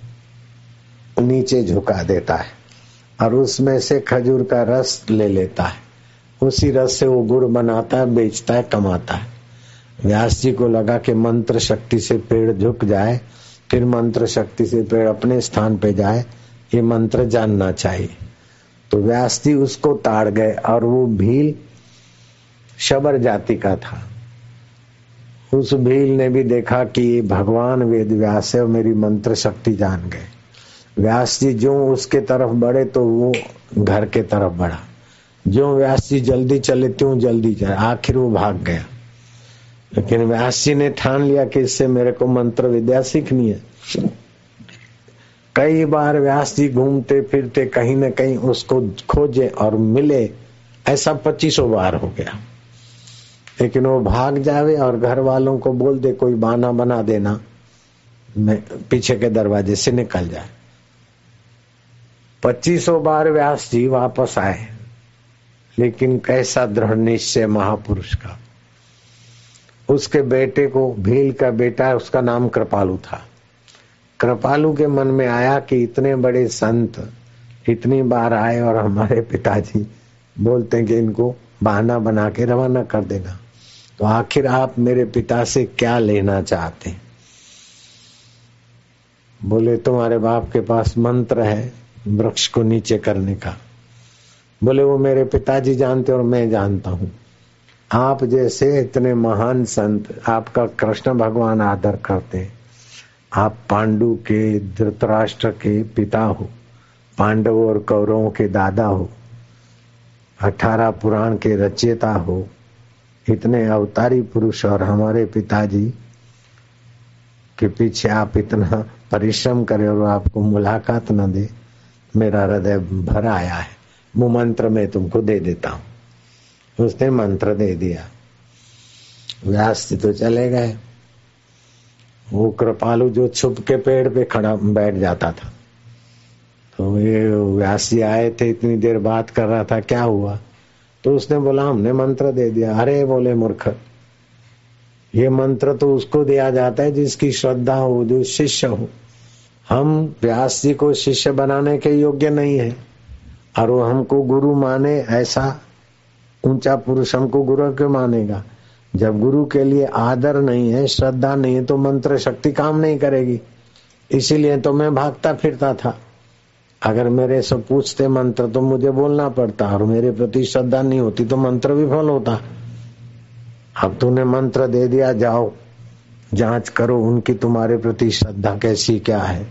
नीचे झुका देता है और उसमें से खजूर का रस ले लेता है। उसी रस से वो गुड़ बनाता है, बेचता है, कमाता है। व्यास जी को लगा कि मंत्र शक्ति से पेड़ झुक जाए, फिर मंत्र शक्ति से पेड़ अपने स्थान पे जाए, ये मंत्र जानना चाहिए। तो व्यास जी उसको ताड़ गए और वो भील शबर जाति का था। उस भील ने भी देखा कि ये भगवान वेद व्यास है और मेरी मंत्र शक्ति जान गए। व्यास जी जो उसके तरफ बढ़े तो वो घर के तरफ बढ़ा। जो व्यास जी जल्दी चले त्यों जल्दी चले, आखिर वो भाग गया। लेकिन व्यास जी ने ठान लिया कि इससे मेरे को मंत्र विद्या सीखनी है। कई बार व्यास जी घूमते फिरते कहीं न कहीं उसको खोजे और मिले, ऐसा 25 बार हो गया। लेकिन वो भाग जावे और घर वालों को बोल दे, कोई बहाना बना देना, मैं पीछे के दरवाजे से निकल जाए। 25 बार व्यास जी वापस आए, लेकिन कैसा दृढ़ निश्चय महापुरुष का। उसके बेटे को, भील का बेटा, उसका नाम कृपालु था। कृपालु के मन में आया कि इतने बड़े संत इतनी बार आए और हमारे पिताजी बोलते हैं कि इनको बहाना बना के रवाना कर देना, तो आखिर आप मेरे पिता से क्या लेना चाहते हैं? बोले, तुम्हारे बाप के पास मंत्र है वृक्ष को नीचे करने का। बोले, वो मेरे पिताजी जानते और मैं जानता हूं। आप जैसे इतने महान संत, आपका कृष्ण भगवान आदर करते हैं। आप पांडु के, धृतराष्ट्र के पिता हो, पांडवों और कौरवों के दादा हो, 18 पुराण के रचयिता हो, इतने अवतारी पुरुष और हमारे पिताजी के पीछे आप इतना परिश्रम करें और आपको मुलाकात न दे, मेरा हृदय भर आया है। वो मंत्र मैं तुमको दे देता हूं। उसने मंत्र दे दिया। व्यास जी तो चले गए। वो कृपालु जो छुप के पेड़ पे खड़ा बैठ जाता था, तो ये व्यास जी आए थे, इतनी देर बात कर रहा था, क्या हुआ? तो उसने बोला हमने मंत्र दे दिया। अरे बोले मूर्ख, ये मंत्र तो उसको दिया जाता है जिसकी श्रद्धा हो, जो शिष्य हो। हम व्यास जी को शिष्य बनाने के योग्य नहीं है, और वो हमको गुरु माने, ऐसा ऊंचा पुरुष हमको गुरु क्यों मानेगा? जब गुरु के लिए आदर नहीं है, श्रद्धा नहीं है, तो मंत्र शक्ति काम नहीं करेगी। इसीलिए तो मैं भागता फिरता था। अगर मेरे से पूछते मंत्र तो मुझे बोलना पड़ता, और मेरे प्रति श्रद्धा नहीं होती तो मंत्र विफल होता। अब तूने मंत्र दे दिया, जाओ जांच करो उनकी तुम्हारे प्रति श्रद्धा कैसी क्या है।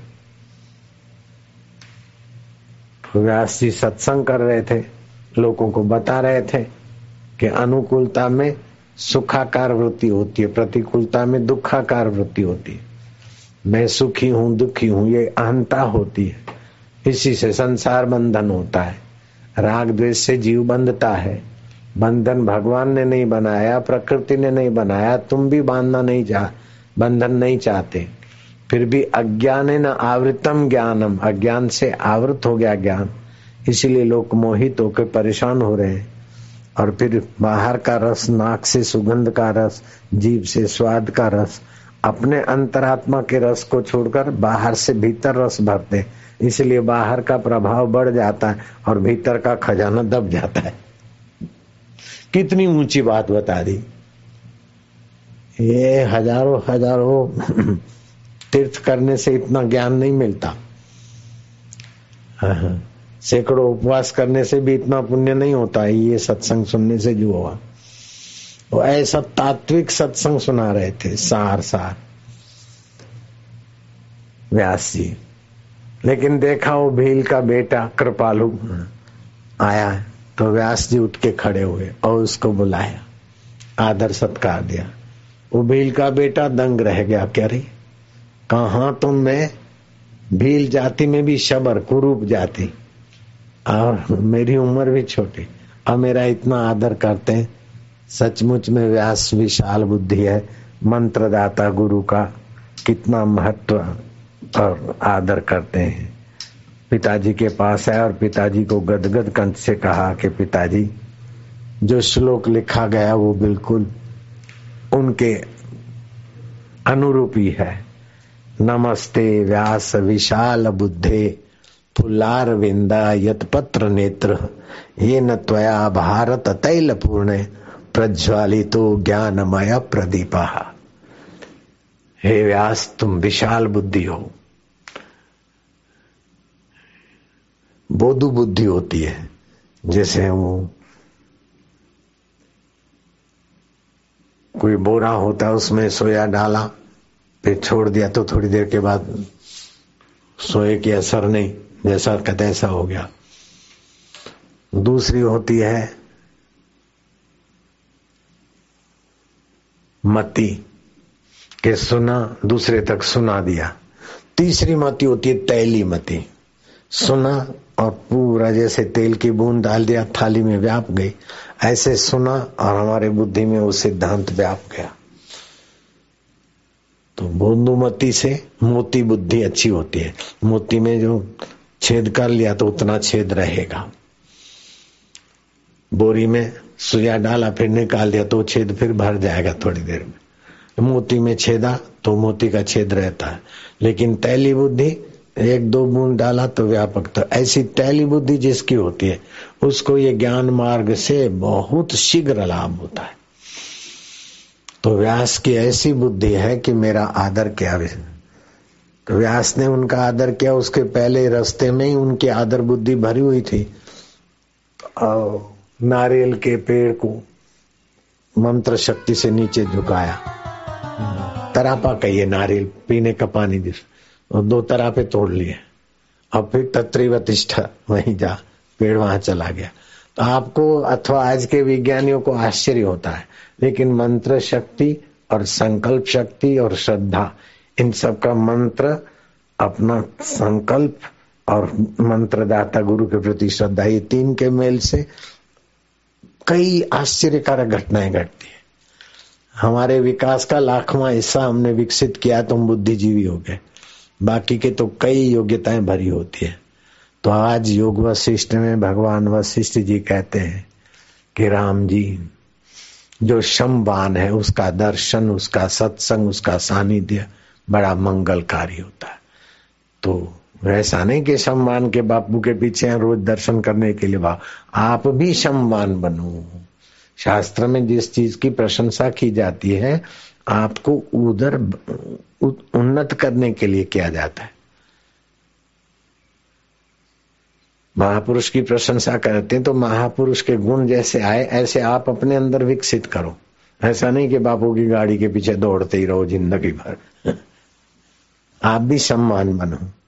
व्यास जी सत्संग कर रहे थे, लोगों को बता रहे थे कि अनुकूलता में सुखाकार वृत्ति होती है, प्रतिकूलता में दुखाकार वृत्ति होती है। मैं सुखी हूं, दुखी हूं, ये अहंता होती है। इसी से संसार बंधन होता है। राग द्वेष से जीव बंधता है। बंधन भगवान ने नहीं बनाया, प्रकृति ने नहीं बनाया। तुम भी बांधना नहीं बंधन नहीं चाहते, फिर भी अज्ञान न आवृतम ज्ञानम, अज्ञान से आवृत हो गया ज्ञान। इसीलिए लोग मोहित होकर परेशान हो रहे हैं। और फिर बाहर का रस, नाक से सुगंध का रस, जीभ से स्वाद का रस, अपने अंतरात्मा के रस को छोड़कर बाहर से भीतर रस भरते। इसलिए बाहर का प्रभाव बढ़ जाता है और भीतर का खजाना दब जाता है। कितनी ऊंची बात बता दी। ये हजारों तीर्थ करने से इतना ज्ञान नहीं मिलता। सैकड़ों उपवास करने से भी इतना पुण्य नहीं होता है। ये सत्संग सुनने से जो हुआ, वो ऐसा तात्विक सत्संग सुना रहे थे, सार व्यास जी। लेकिन देखा वो भील का बेटा कृपालु आया, तो व्यास जी उठ के खड़े हुए और उसको बुलाया, आदर सत्कार दिया। वो भील का बेटा दंग रह गया, क्या रे कहा तुम? मैं भील जाति में भी शबर, कुरूप जाति, और मेरी उम्र भी छोटी, और मेरा इतना आदर करते हैं। सचमुच में व्यास विशाल बुद्धि है। मंत्रदाता गुरु का कितना महत्व और आदर करते हैं। पिताजी के पास है और पिताजी को गदगद कंठ से कहा कि पिताजी, जो श्लोक लिखा गया वो बिल्कुल उनके अनुरूपी है। नमस्ते व्यास विशाल बुद्धे फुल्लार विंदा यतपत्र नेत्र ये न त्वया भारत तैल पूर्ण प्रज्वालितो ज्ञानमय प्रदीपा। हे व्यास, तुम विशाल बुद्धि हो। बोधु बुद्धि होती है, जैसे वो कोई बोरा होता है, उसमें सोया डाला, फिर छोड़ दिया तो थोड़ी देर के बाद सोए की असर नहीं, जैसा का तैसा हो गया। दूसरी होती है मति, के सुना दूसरे तक सुना दिया। तीसरी मति होती है तैली मति, सुना और पूरा जैसे तेल की बूंद डाल दिया, थाली में व्याप गई। ऐसे सुना और हमारे बुद्धि में वो सिद्धांत व्याप गया। तो बोधुमति से मोती बुद्धि अच्छी होती है। मोती में जो छेद कर लिया तो उतना छेद रहेगा। बोरी में सुइया डाला, फिर निकाल दिया तो छेद फिर भर जाएगा थोड़ी देर में। मोती में छेदा तो मोती का छेद रहता है। लेकिन तैली बुद्धि, एक दो बूंद डाला तो व्यापक। तो ऐसी तैली बुद्धि जिसकी होती है, उसको ये ज्ञान मार्ग से बहुत शीघ्र लाभ होता है। तो व्यास की ऐसी बुद्धि है कि मेरा आदर किया। तो व्यास ने उनका आदर किया। उसके पहले रास्ते में ही उनकी आदर बुद्धि भरी हुई थी। और नारियल के पेड़ को मंत्र शक्ति से नीचे झुकाया। तरापा कहिए, नारियल पीने का पानी दिस, और 2 तरापे तोड़ लिए। अब फिर तत्रिवतिष्ठ, वहीं जा, पेड़ वहां चला गया। तो आपको अथवा आज के विज्ञानियों को आश्चर्य होता है, लेकिन मंत्र शक्ति और संकल्प शक्ति और श्रद्धा, इन सब का मंत्र, अपना संकल्प और मंत्रदाता गुरु के प्रति श्रद्धा, ये तीन के मेल से कई आश्चर्यकारक घटनाएं घटती है। हमारे विकास का 1,00,000वां हिस्सा हमने विकसित किया तो हम बुद्धिजीवी हो गए, बाकी के तो कई योग्यताएं भरी होती है। तो आज योग वशिष्ठ में भगवान वशिष्ठ जी कहते हैं कि राम जी जो शमवान है उसका दर्शन, उसका सत्संग, उसका सानिध्य बड़ा मंगलकारी होता है। तो वैसा नहीं कि शमवान के बापू के पीछे रोज दर्शन करने के लिए आप भी शमवान बनो। शास्त्र में जिस चीज की प्रशंसा की जाती है आपको उधर उन्नत करने के लिए किया जाता है। महापुरुष की प्रशंसा करते हैं तो महापुरुष के गुण जैसे आए ऐसे आप अपने अंदर विकसित करो। ऐसा नहीं कि बापू की गाड़ी के पीछे दौड़ते ही रहो जिंदगी भर। आप भी सम्मान बनो।